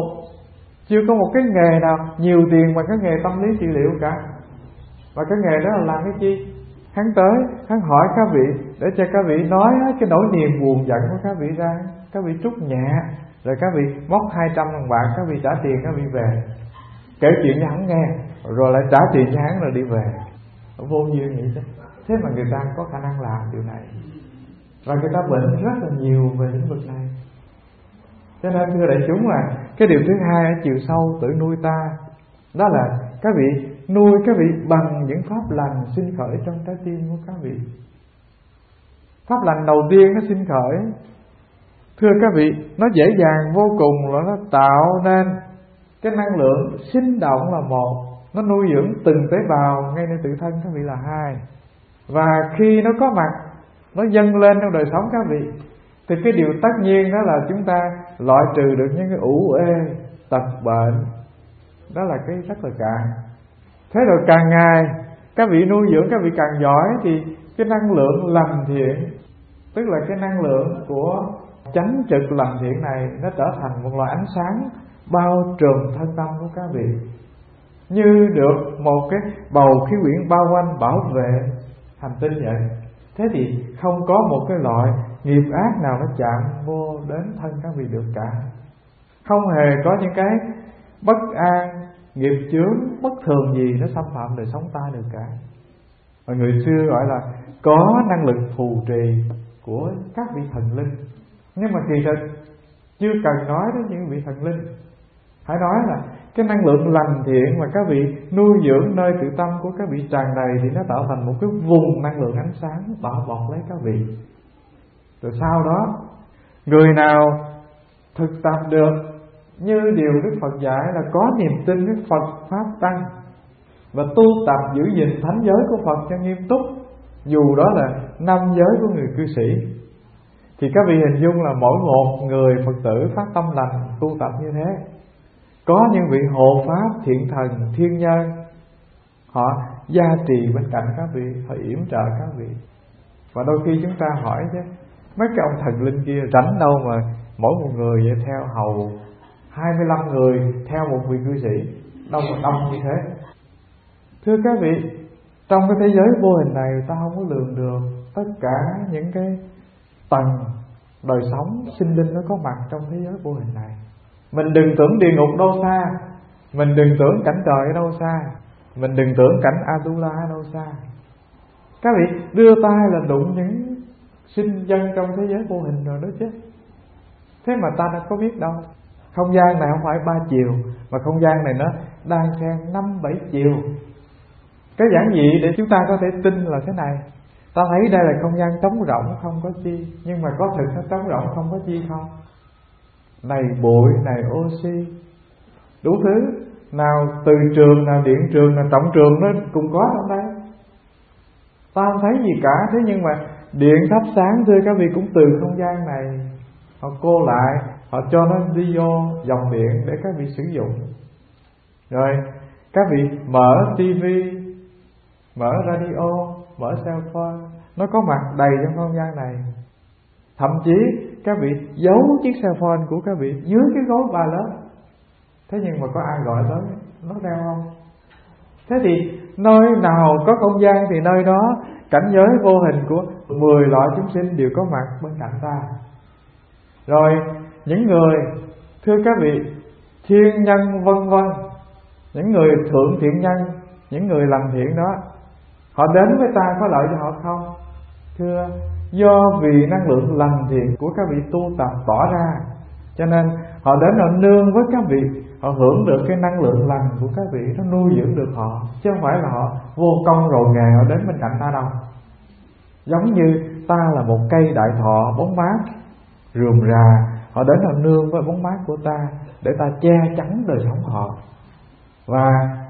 có một cái nghề nào nhiều tiền mà cái nghề tâm lý trị liệu cả. Và cái nghề đó là làm cái chi? Hắn tới, hắn hỏi các vị để cho các vị nói cái nỗi niềm buồn giận của các vị ra. Các vị trút nhẹ, rồi các vị móc 200 đồng bạc, các vị trả tiền các vị về, kể chuyện cho hắn nghe, rồi lại trả tiền cho hắn rồi đi về. Vô duyên vậy chứ. Thế mà người ta có khả năng làm điều này. Và người ta bệnh rất là nhiều về lĩnh vực này. Cho nên thưa đại chúng là cái điều thứ hai ở chiều sâu tự nuôi ta, đó là các vị nuôi các vị bằng những pháp lành sinh khởi trong trái tim của các vị. Pháp lành đầu tiên nó sinh khởi Thưa các vị, nó dễ dàng vô cùng là nó tạo nên cái năng lượng sinh động là một, nó nuôi dưỡng từng tế bào ngay nơi tự thân các vị là hai. Và khi nó có mặt, nó dâng lên trong đời sống các vị, thì cái điều tất nhiên đó là chúng ta loại trừ được những cái ủ ê, tật bệnh. Đó là cái rất là cạn. Thế rồi càng ngày các vị nuôi dưỡng, các vị càng giỏi, thì cái năng lượng lành thiện, tức là cái năng lượng của chánh trực lành thiện này, nó trở thành một loại ánh sáng bao trùm thân tâm của các vị, như được một cái bầu khí quyển bao quanh bảo vệ hành tinh vậy. Thế thì không có một cái loại nghiệp ác nào nó chạm vô đến thân các vị được cả. Không hề có những cái bất an, nghiệp chướng, bất thường gì nó xâm phạm đời sống ta được cả. Mà người xưa gọi là có năng lực phù trì của các vị thần linh. Nhưng mà kỳ thực chưa cần nói đến những vị thần linh, hãy nói là cái năng lượng lành thiện mà các vị nuôi dưỡng nơi tự tâm của các vị tràn đầy, thì nó tạo thành một cái vùng năng lượng ánh sáng bao bọc lấy các vị. Rồi sau đó, người nào thực tập được như điều Đức Phật dạy là có niềm tin với Phật Pháp Tăng và tu tập giữ gìn thánh giới của Phật cho nghiêm túc, dù đó là 5 giới của người cư sĩ, thì các vị hình dung là mỗi một người Phật tử phát tâm lành tu tập như thế, có những vị hộ pháp, thiện thần, thiên nhân, họ gia trì bên cạnh các vị, họ yểm trợ các vị. Và đôi khi chúng ta hỏi chứ, mấy cái ông thần linh kia rảnh đâu mà mỗi một người vậy theo hầu 25 người theo một vị cư sĩ, đâu mà đông như thế. Thưa các vị, trong cái thế giới vô hình này, ta không có lường được tất cả những cái tầng đời sống sinh linh nó có mặt trong thế giới vô hình này. Mình đừng tưởng địa ngục đâu xa, mình đừng tưởng cảnh trời ở đâu xa, mình đừng tưởng cảnh Atula ở đâu xa. Các vị đưa tay là đụng những sinh dân trong thế giới vô hình rồi đó chứ. Thế mà ta đã có biết đâu. Không gian này không phải 3 chiều, mà không gian này nó đang xen 5-7 chiều. Cái giản dị để chúng ta có thể tin là thế này: ta thấy đây là không gian trống rỗng không có chi, nhưng mà có thực nó trống rỗng không có chi không? Này bụi, này oxy, đủ thứ, nào từ trường, nào điện trường, nào trọng trường, nó cùng có trong đây. Ta không thấy gì cả. Thế nhưng mà điện thắp sáng, thưa các vị, cũng từ không gian này họ cô lại, họ cho nó đi vô dòng điện để các vị sử dụng. Rồi các vị mở tivi, mở radio, mở cell phone, nó có mặt đầy trong không gian này. Thậm chí các vị giấu chiếc cell phone của các vị dưới cái gối ba lớp, thế nhưng mà có ai gọi tới nó đeo không? Thế thì nơi nào có không gian thì nơi đó cảnh giới vô hình của 10 loại chúng sinh đều có mặt bên cạnh ta. Rồi những người, thưa các vị, thiên nhân vân vân, những người thượng thiện nhân, những người làm thiện đó, họ đến với ta có lợi cho họ không? Thưa, do vì năng lượng lành thiện của các vị tu tập tỏ ra, cho nên họ đến họ nương với các vị, họ hưởng được cái năng lượng lành của các vị, nó nuôi dưỡng được họ, chứ không phải là họ vô công rồi nghề họ đến bên cạnh ta đâu. Giống như ta là một cây đại thọ bóng mát rườm rà, họ đến họ nương với bóng mát của ta để ta che chắn đời sống họ, và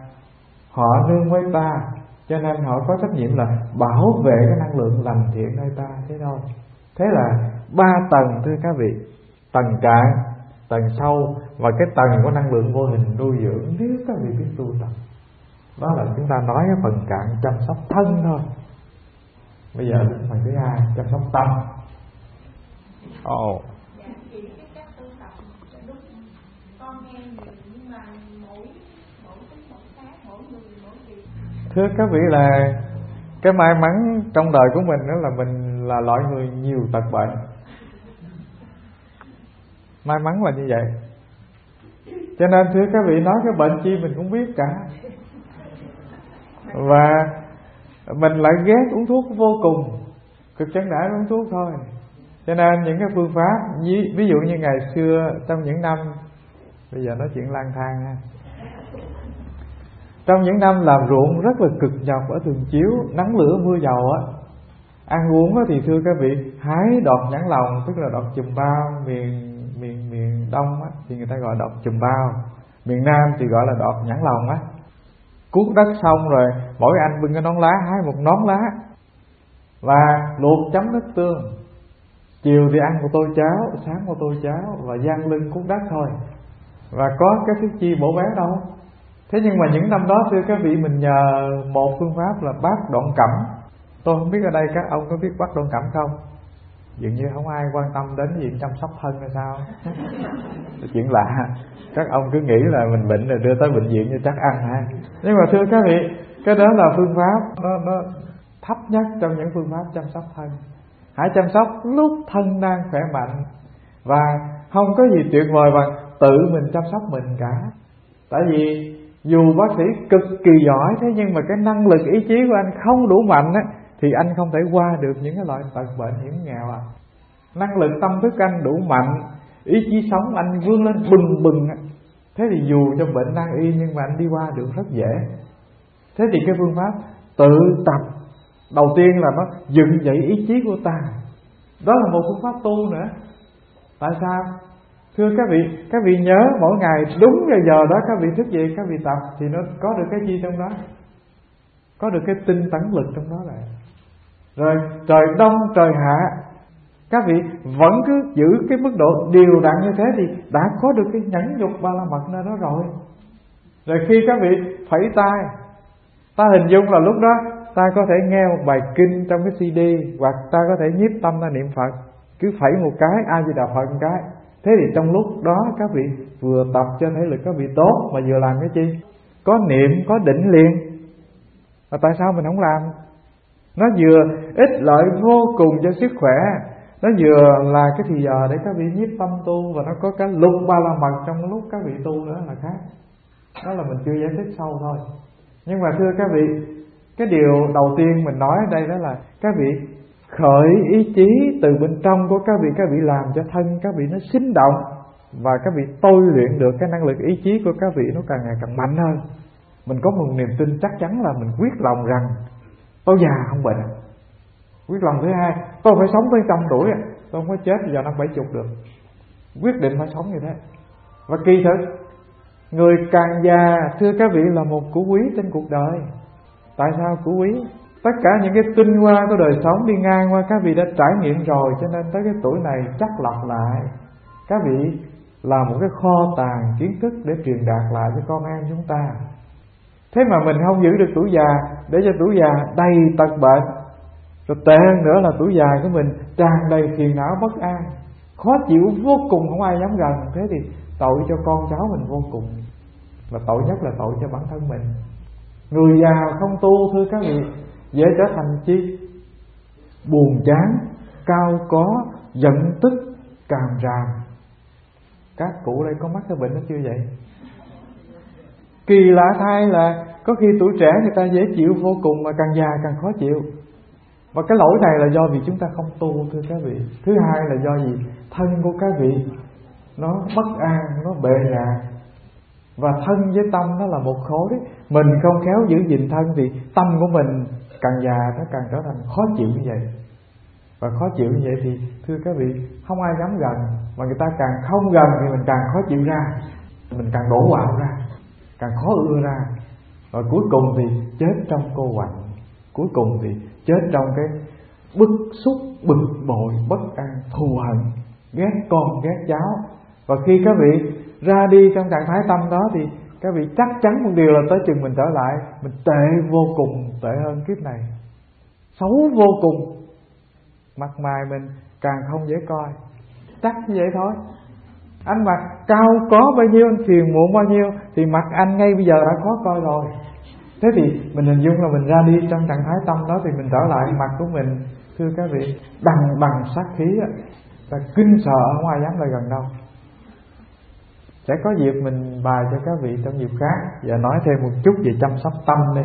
họ nương với ta, cho nên họ có trách nhiệm là bảo vệ cái năng lượng lành thiện nơi ta, thế thôi. Thế là 3 tầng, thưa các vị: tầng cạn, tầng sâu và cái tầng của năng lượng vô hình nuôi dưỡng, nếu các vị biết tu tập. Đó là chúng ta nói cái phần cạn chăm sóc thân thôi. Bây giờ đến phần thứ hai, chăm sóc tâm. Thưa các vị, là cái may mắn trong đời của mình đó là mình là loại người nhiều tật bệnh. May mắn là như vậy. Cho nên thưa các vị, nói cái bệnh chi mình cũng biết cả. Và mình lại ghét uống thuốc vô cùng, cực chẳng đã uống thuốc thôi. Cho nên những cái phương pháp, ví dụ như ngày xưa trong những năm, bây giờ nói chuyện lang thang ha, trong những năm làm ruộng rất là cực nhọc ở Thường Chiếu, nắng lửa mưa dầu á, Ăn uống thì thưa các vị, hái đọt nhãn lòng, tức là đọt chùm bao. Miền Đông thì người ta gọi đọt chùm bao, miền Nam thì gọi là đọt nhãn lòng á. Cuốc đất xong rồi mỗi anh bưng cái nón lá, hái một nón lá và luộc chấm nước tương. Chiều thì ăn một tô cháo, sáng một tô cháo và dang lưng cuốc đất thôi. Và có cái thức chi bổ béo đâu. Thế nhưng mà những năm đó thưa các vị, mình nhờ một phương pháp là bát Đoạn Cẩm. Tôi không biết ở đây các ông có biết bát Đoạn Cẩm không? Dường như không ai quan tâm đến chuyện chăm sóc thân hay sao. Chuyện lạ. Các ông cứ nghĩ là mình bệnh rồi đưa tới bệnh viện cho chắc ăn ha. Nhưng mà thưa các vị, cái đó là phương pháp nó thấp nhất trong những phương pháp chăm sóc thân. Hãy chăm sóc lúc thân đang khỏe mạnh. Và không có gì tuyệt vời bằng tự mình chăm sóc mình cả. Tại vì dù bác sĩ cực kỳ giỏi, thế nhưng mà cái năng lực ý chí của anh không đủ mạnh á, thì anh không thể qua được những cái loại tật bệnh hiểm nghèo à. Năng lực tâm thức anh đủ mạnh, ý chí sống anh vươn lên bừng bừng á, thế thì dù cho bệnh nan y nhưng mà anh đi qua được rất dễ. Thế thì cái phương pháp tự tập đầu tiên là nó dựng dậy ý chí của ta. Đó là một phương pháp tu nữa. Tại sao? Thưa các vị nhớ mỗi ngày đúng giờ đó các vị thức dậy, các vị tập thì nó có được cái gì trong đó? Có được cái tinh tấn lực trong đó này. Rồi trời đông trời hạ, các vị vẫn cứ giữ cái mức độ đều đặn như thế thì đã có được cái nhẫn nhục ba la mật nơi đó rồi. Rồi khi các vị phẩy tay, ta hình dung là lúc đó ta có thể nghe một bài kinh trong cái CD, hoặc ta có thể nhiếp tâm ta niệm Phật, cứ phẩy một cái A Di Đà Phật một cái. Thế thì trong lúc đó các vị vừa tập cho thể lực các vị tốt, mà vừa làm cái chi? Có niệm, có định liền. Mà tại sao mình không làm? Nó vừa ích lợi vô cùng cho sức khỏe, nó vừa là cái thì giờ để các vị nhiếp tâm tu, và nó có cái lục ba la mật trong lúc các vị tu nữa là khác. Đó là mình chưa giải thích sâu thôi. Nhưng mà thưa các vị, cái điều đầu tiên mình nói ở đây đó là các vị khởi ý chí từ bên trong của các vị làm cho thân các vị nó sinh động, và các vị tôi luyện được cái năng lực ý chí của các vị nó càng ngày càng mạnh hơn. Mình có một niềm tin chắc chắn là mình quyết lòng rằng tôi già không bệnh. Quyết lòng thứ hai, tôi phải sống tới 100 tuổi, tôi không có chết giờ năm 70 được. Quyết định phải sống như thế. Và kỳ thực người càng già thưa các vị là một của quý trên cuộc đời. Tại sao của quý? Tất cả những cái tinh hoa của đời sống đi ngang qua các vị đã trải nghiệm rồi, cho nên tới cái tuổi này chắc lọc lại. Các vị là một cái kho tàng kiến thức để truyền đạt lại cho con em chúng ta. Thế mà mình không giữ được tuổi già, để cho tuổi già đầy tật bệnh. Rồi tệ hơn nữa là tuổi già của mình tràn đầy phiền não bất an, khó chịu vô cùng, không ai dám gần. Thế thì tội cho con cháu mình vô cùng, và tội nhất là tội cho bản thân mình. Người già không tu thưa các vị dễ trở thành chi? Buồn chán, cao có, giận tức, càm ràm. Các cụ đây có mắc cái bệnh đó chưa vậy? Kỳ lạ thay là có khi tuổi trẻ người ta dễ chịu vô cùng, mà càng già càng khó chịu. Và cái lỗi này là do vì chúng ta không tu thưa các vị. Thứ hai là do gì? Thân của các vị nó bất an, nó bệ rạc. Và thân với tâm nó là một khối. Mình không khéo giữ gìn thân thì tâm của mình càng già nó càng trở thành khó chịu như vậy. Và khó chịu như vậy thì thưa các vị không ai dám gần. Mà người ta càng không gần thì mình càng khó chịu ra, mình càng đổ quạo ra, càng khó ưa ra. Và cuối cùng thì chết trong cô quạnh. Cuối cùng thì chết trong cái bức xúc, bực bội, bất an, thù hận, ghét con, ghét cháu. Và khi các vị ra đi trong trạng thái tâm đó thì các vị chắc chắn một điều là tới chừng mình trở lại, mình tệ vô cùng, tệ hơn kiếp này, xấu vô cùng. Mặt mày mình càng không dễ coi. Chắc như vậy thôi. Anh mặt cao có bao nhiêu, anh phiền muộn bao nhiêu thì mặt anh ngay bây giờ đã khó coi rồi. Thế thì mình hình dung là mình ra đi trong trạng thái tâm đó thì mình trở lại, mặt của mình thưa các vị đằng bằng sát khí á, ta kinh sợ không ai dám lại gần đâu. Sẽ có dịp mình bài cho các vị trong dịp khác. Giờ nói thêm một chút về chăm sóc tâm đi.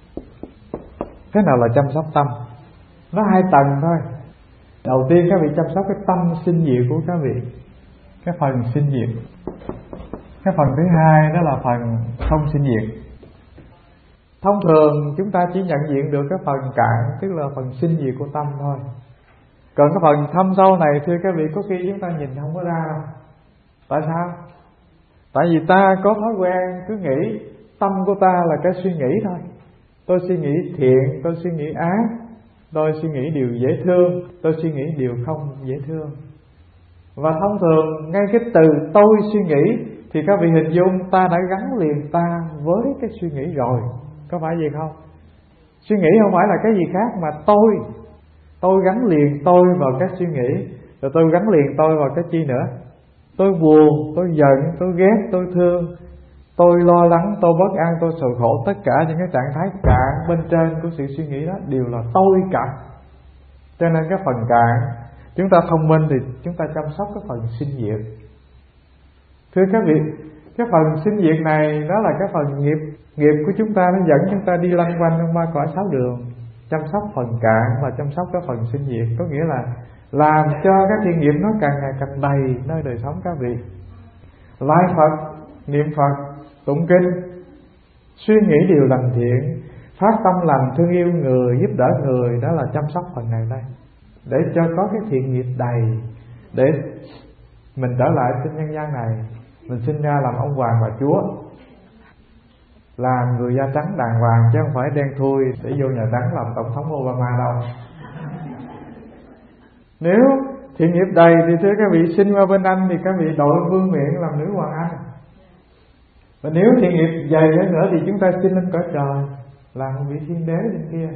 Thế nào là chăm sóc tâm? Nó hai tầng thôi. Đầu tiên các vị chăm sóc cái tâm sinh diệt của các vị, cái phần sinh diệt. Cái phần thứ hai đó là phần không sinh diệt. Thông thường chúng ta chỉ nhận diện được cái phần cạn, tức là phần sinh diệt của tâm thôi. Còn cái phần thâm sâu này thưa các vị, có khi chúng ta nhìn không có ra đâu. Tại sao? Tại vì ta có thói quen cứ nghĩ tâm của ta là cái suy nghĩ thôi. Tôi suy nghĩ thiện, tôi suy nghĩ ác, tôi suy nghĩ điều dễ thương, tôi suy nghĩ điều không dễ thương. Và thông thường ngay cái từ tôi suy nghĩ thì các vị hình dung ta đã gắn liền ta với cái suy nghĩ rồi. Có phải vậy không? Suy nghĩ không phải là cái gì khác mà tôi gắn liền tôi vào cái suy nghĩ. Rồi tôi gắn liền tôi vào cái chi nữa? Tôi buồn, tôi giận, tôi ghét, tôi thương, tôi lo lắng, tôi bất an, tôi sầu khổ. Tất cả những cái trạng thái cạn bên trên của sự suy nghĩ đó đều là tôi cả. Cho nên cái phần cạn, chúng ta thông minh thì chúng ta chăm sóc cái phần sinh diệt. Thưa các vị, cái phần sinh diệt này đó là cái phần nghiệp của chúng ta, nó dẫn chúng ta đi lăn quanh trong ba cõi sáu đường. Chăm sóc phần cạn và chăm sóc cái phần sinh diệt, có nghĩa là làm cho cái thiện nghiệp nó càng ngày càng đầy nơi đời sống các vị. Lai Phật, niệm Phật, tụng kinh, suy nghĩ điều lành thiện, phát tâm lành thương yêu người, giúp đỡ người, đó là chăm sóc phần này đây, để cho có cái thiện nghiệp đầy, để mình trở lại trên nhân gian này, mình sinh ra làm ông hoàng bà chúa, làm người da trắng đàng hoàng chứ không phải đen thui để vô Nhà Trắng làm tổng thống Obama đâu. Nếu thiện nghiệp đầy thì thưa các vị, sinh qua bên Anh thì các vị đội vương miện làm nữ hoàng Anh. Và nếu thiện nghiệp dày hơn nữa thì chúng ta sinh lên cõi trời, làm vị thiên đế bên kia.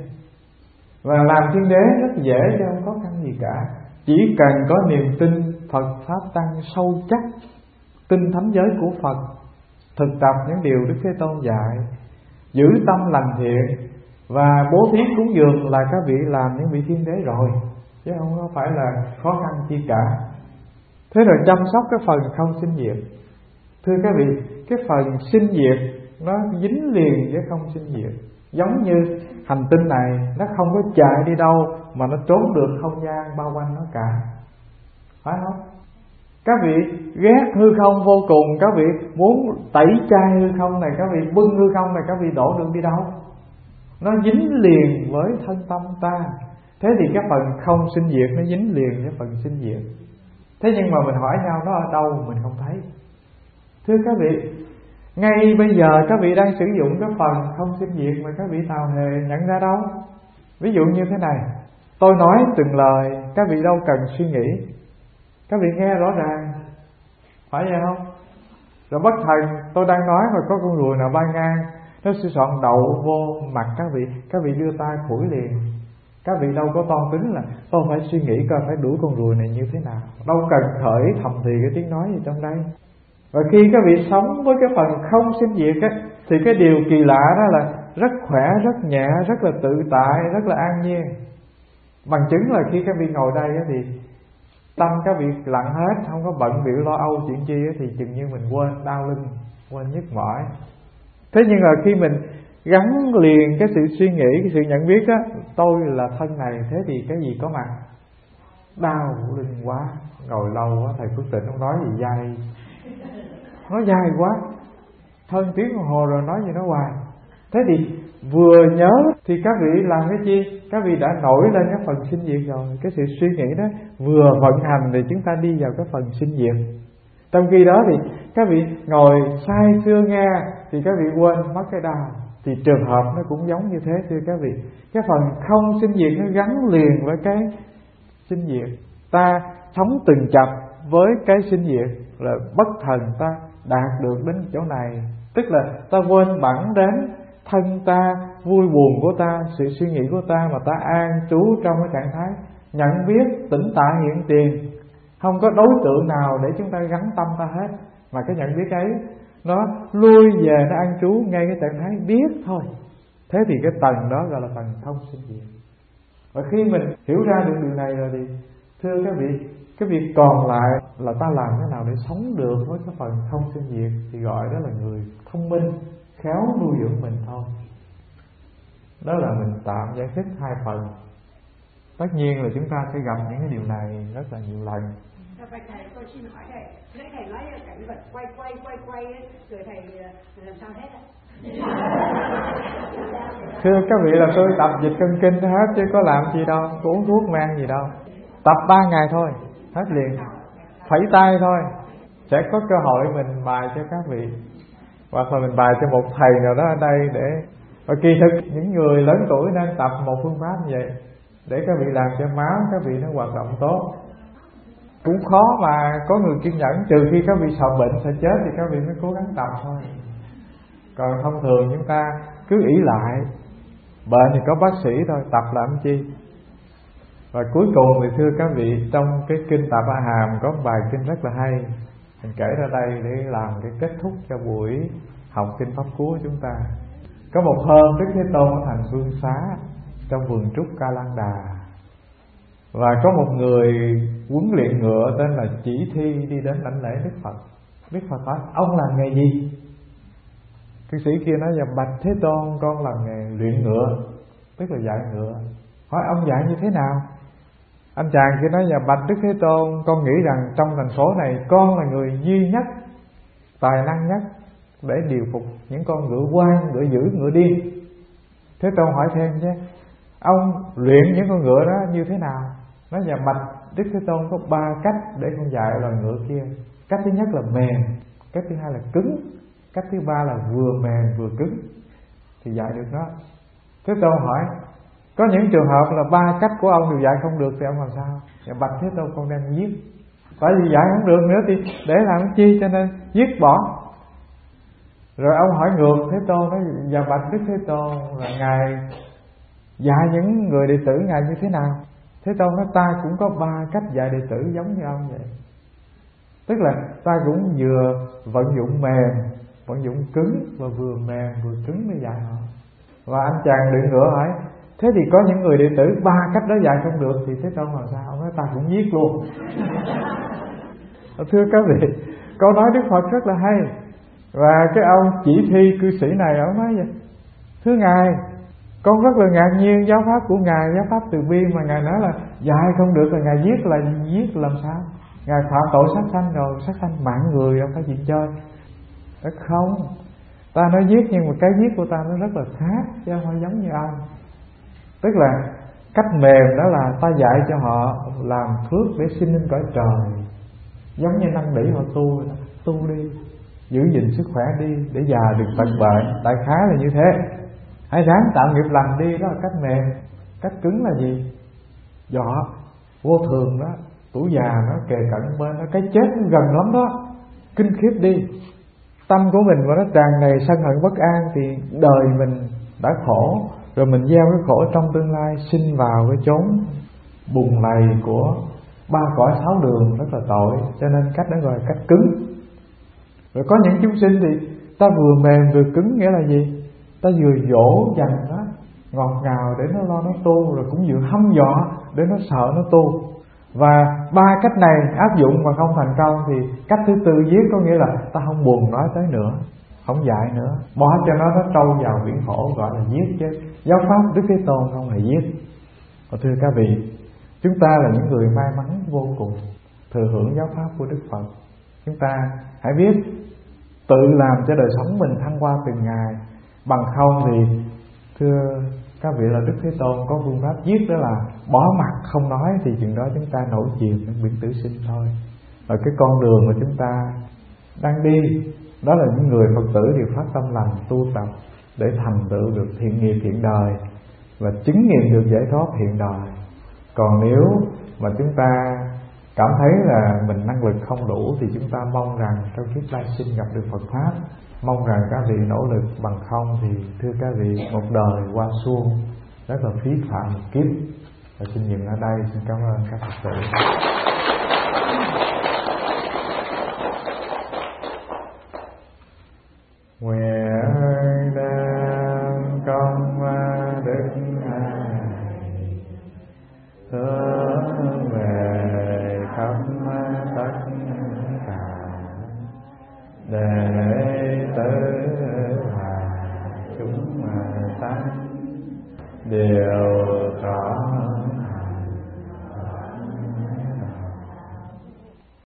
Và làm thiên đế rất dễ chứ không khó khăn gì cả. Chỉ cần có niềm tin Phật Pháp Tăng sâu chắc, tin thánh giới của Phật, thực tập những điều Đức Thế Tôn dạy, giữ tâm lành thiện và bố thí cúng dường là các vị làm những vị thiên đế rồi, chứ không phải là khó khăn chi cả. Thế rồi chăm sóc cái phần không sinh diệt. Thưa các vị, cái phần sinh diệt nó dính liền với không sinh diệt. Giống như hành tinh này nó không có chạy đi đâu mà nó trốn được không gian bao quanh nó cả, phải không? Các vị ghét hư không vô cùng, các vị muốn tẩy chay hư không này, các vị bưng hư không này, các vị đổ được đi đâu? Nó dính liền với thân tâm ta. Thế thì cái phần không sinh diệt nó dính liền với phần sinh diệt. Thế nhưng mà mình hỏi nhau nó ở đâu mình không thấy. Thưa các vị, ngay bây giờ các vị đang sử dụng cái phần không sinh diệt mà các vị nào hề nhận ra đâu. Ví dụ như thế này, tôi nói từng lời, các vị đâu cần suy nghĩ, các vị nghe rõ ràng, phải vậy không? Rồi bất thần tôi đang nói mà có con ruồi nào bay ngang, nó sẽ soạn đậu vô mặt các vị đưa tay phủi liền. Các vị đâu có toan tính là tôi phải suy nghĩ coi phải đuổi con ruồi này như thế nào, đâu cần khởi thầm thì cái tiếng nói gì trong đây. Và khi các vị sống với cái phần không sinh diệt á, thì cái điều kỳ lạ đó là rất khỏe, rất nhẹ, rất là tự tại, rất là an nhiên. Bằng chứng là khi các vị ngồi đây á, thì tâm các vị lặng hết, không có bận bịu lo âu chuyện chi á, thì chừng như mình quên đau lưng, quên nhức mỏi. Thế nhưng mà khi mình gắn liền cái sự suy nghĩ, cái sự nhận biết á, tôi là thân này, thế thì cái gì có mặt? Đau lưng quá, ngồi lâu quá, thầy Phước Tịnh ông nói gì dai, nó dài quá, hơn tiếng đồng hồ rồi nói gì nó hoài. Thế thì vừa nhớ thì các vị làm cái chi? Các vị đã nổi lên cái phần sinh diệt rồi. Cái sự suy nghĩ đó vừa vận hành thì chúng ta đi vào cái phần sinh diệt. Trong khi đó thì các vị ngồi say sưa nghe thì các vị quên mất cái đau. Thì trường hợp nó cũng giống như thế thưa các vị. Cái phần không sinh diệt nó gắn liền với cái sinh diệt. Ta sống từng chập với cái sinh diệt là bất thần ta đạt được đến chỗ này. Tức là ta quên bẵng đến thân ta, vui buồn của ta, sự suy nghĩ của ta, mà ta an trú trong cái trạng thái nhận biết tĩnh tại hiện tiền. Không có đối tượng nào để chúng ta gắn tâm ta hết, mà cái nhận biết ấy nó lui về, nó an trú ngay cái trạng thái biết thôi. Thế thì cái tầng đó gọi là tầng không sinh diệt. Và khi mình hiểu ra được điều này rồi thì thưa các vị, cái việc còn lại là ta làm thế nào để sống được với cái phần không sinh diệt, thì gọi đó là người thông minh, khéo nuôi dưỡng mình thôi. Đó là mình tạm giải thích hai phần. Tất nhiên là chúng ta sẽ gặp những cái điều này rất là nhiều lần. Thầy, tôi xin hỏi thầy, nãy thầy nói cảnh vật quay ấy, rồi thầy làm sao hết ạ? Thưa các vị là tôi tập dịch cân kinh hết chứ có làm gì đâu, có uống thuốc men gì đâu. Tập 3 ngày thôi, hết liền. Phẩy tay thôi, sẽ có cơ hội mình bài cho các vị, hoặc là mình bài cho một thầy nào đó ở đây để. Và kỳ thực những người lớn tuổi nên tập một phương pháp như vậy để các vị làm cho máu các vị nó hoạt động tốt. Cũng khó mà có người kiên nhẫn, trừ khi các vị sợ bệnh sợ chết thì các vị mới cố gắng tập thôi. Còn thông thường chúng ta cứ ỷ lại, bệnh thì có bác sĩ thôi, tập làm chi. Và cuối cùng thì thưa các vị, trong cái kinh Tạ Bà Hàm có một bài kinh rất là hay, mình kể ra đây để làm cái kết thúc cho buổi học kinh pháp cú của chúng ta. Có một hôm Đức Thế Tôn ở thành Phương Xá trong vườn trúc Ca Lan Đà, và có một người huấn luyện ngựa tên là Chỉ Thi đi đến lãnh lễ Đức Phật. Đức Phật hỏi: ông làm nghề gì? Cư sĩ kia nói: dạ bạch Thế Tôn, con làm nghề luyện ngựa, tức là dạy ngựa. Hỏi ông dạy như thế nào? Anh chàng kia nói: dạ bạch Đức Thế Tôn, con nghĩ rằng trong thành phố này con là người duy nhất, tài năng nhất để điều phục những con ngựa ngoan, ngựa dữ, ngựa điên. Thế Tôn hỏi thêm chứ: ông luyện những con ngựa đó như thế nào? Nói: dạ bạch Đức Thế Tôn, có 3 cách để con dạy loài ngựa kia. Cách thứ nhất là mềm, cách thứ hai là cứng, cách thứ ba là vừa mềm vừa cứng thì dạy được nó. Thế Tôn hỏi: có những trường hợp là 3 cách của ông đều dạy không được thì ông làm sao? Dạ bạch Thế Tôn, con đem giết. Tại vì dạy không được nữa thì để làm cái chi, cho nên giết bỏ. Rồi ông hỏi ngược Thế Tôn, nói: dạ bạch Đức Thế Tôn, là ngài dạy những người đệ tử ngài như thế nào? Thế Tôn nói: ta cũng có 3 cách dạy đệ tử giống như ông vậy. Tức là ta cũng vừa vận dụng mềm, vận dụng cứng, và vừa mềm vừa cứng để dạy họ. Và anh chàng luyện ngựa hỏi: thế thì có những người đệ tử 3 cách đó dạy không được thì Thế Tôn làm sao? Ông nói: ta cũng giết luôn. Thưa các vị, câu nói Đức Phật rất là hay. Và cái ông Chỉ Thi cư sĩ này, ông nói vậy: thưa ngài, con rất là ngạc nhiên giáo pháp của ngài, giáo pháp từ bi, mà ngài nói là dạy không được là ngài giết làm sao? Ngài phạm tội sát sanh rồi, sát sanh mạng người đâu phải chuyện chơi. Đó không, ta nói giết nhưng mà cái giết của ta nó rất là khác, chứ không phải giống như ông. Tức là cách mềm đó là ta dạy cho họ làm phước để sinh lên cõi trời, giống như năn nỉ họ tu đi, giữ gìn sức khỏe đi để già đừng tật bệnh. Đại khái là như thế. Hãy ráng tạo nghiệp lành đi, đó là cách mềm. Cách cứng là gì? Dọ vô thường đó, tuổi già nó kề cận bên đó, cái chết nó gần lắm đó, kinh khiếp đi. Tâm của mình mà nó tràn đầy sân hận bất an thì đời mình đã khổ, rồi mình gieo cái khổ trong tương lai, sinh vào cái chốn bùn lầy của 3 cõi 6 đường, rất là tội. Cho nên cách đó gọi là cách cứng. Rồi có những chúng sinh thì ta vừa mềm vừa cứng, nghĩa là gì? Ta vừa dỗ dành nó ngọt ngào để nó lo nó tu, rồi cũng vừa hăm dọa để nó sợ nó tu. Và 3 cách này áp dụng mà không thành công thì cách thứ 4 giết, có nghĩa là ta không buồn nói tới nữa, không dạy nữa, bỏ cho nó trâu vào biển khổ, gọi là giết. Chứ giáo pháp Đức Thế Tôn không hề giết. Và thưa các vị, chúng ta là những người may mắn vô cùng thừa hưởng giáo pháp của Đức Phật. Chúng ta hãy biết tự làm cho đời sống mình thăng hoa từng ngày. Bằng không thì thưa các vị là Đức Thế Tôn có phương pháp giết, đó là bỏ mặt không nói, thì chuyện đó chúng ta nổi chìm trong biển tử sinh thôi. Ở cái con đường mà chúng ta đang đi, đó là những người Phật tử đều phát tâm lành tu tập để thành tựu được thiện nghiệp hiện đời và chứng nghiệm được giải thoát hiện đời. Còn nếu mà chúng ta cảm thấy là mình năng lực không đủ thì chúng ta mong rằng trong kiếp lai sinh gặp được Phật pháp, mong rằng các vị nỗ lực. Bằng không thì thưa các vị, một đời qua suông rất là phí phạm một kiếp. Và xin dừng ở đây, xin cảm ơn các Phật tử. Nguyện đem công đức này hướng về khắp tất cả đệ tử và chúng sanh đều có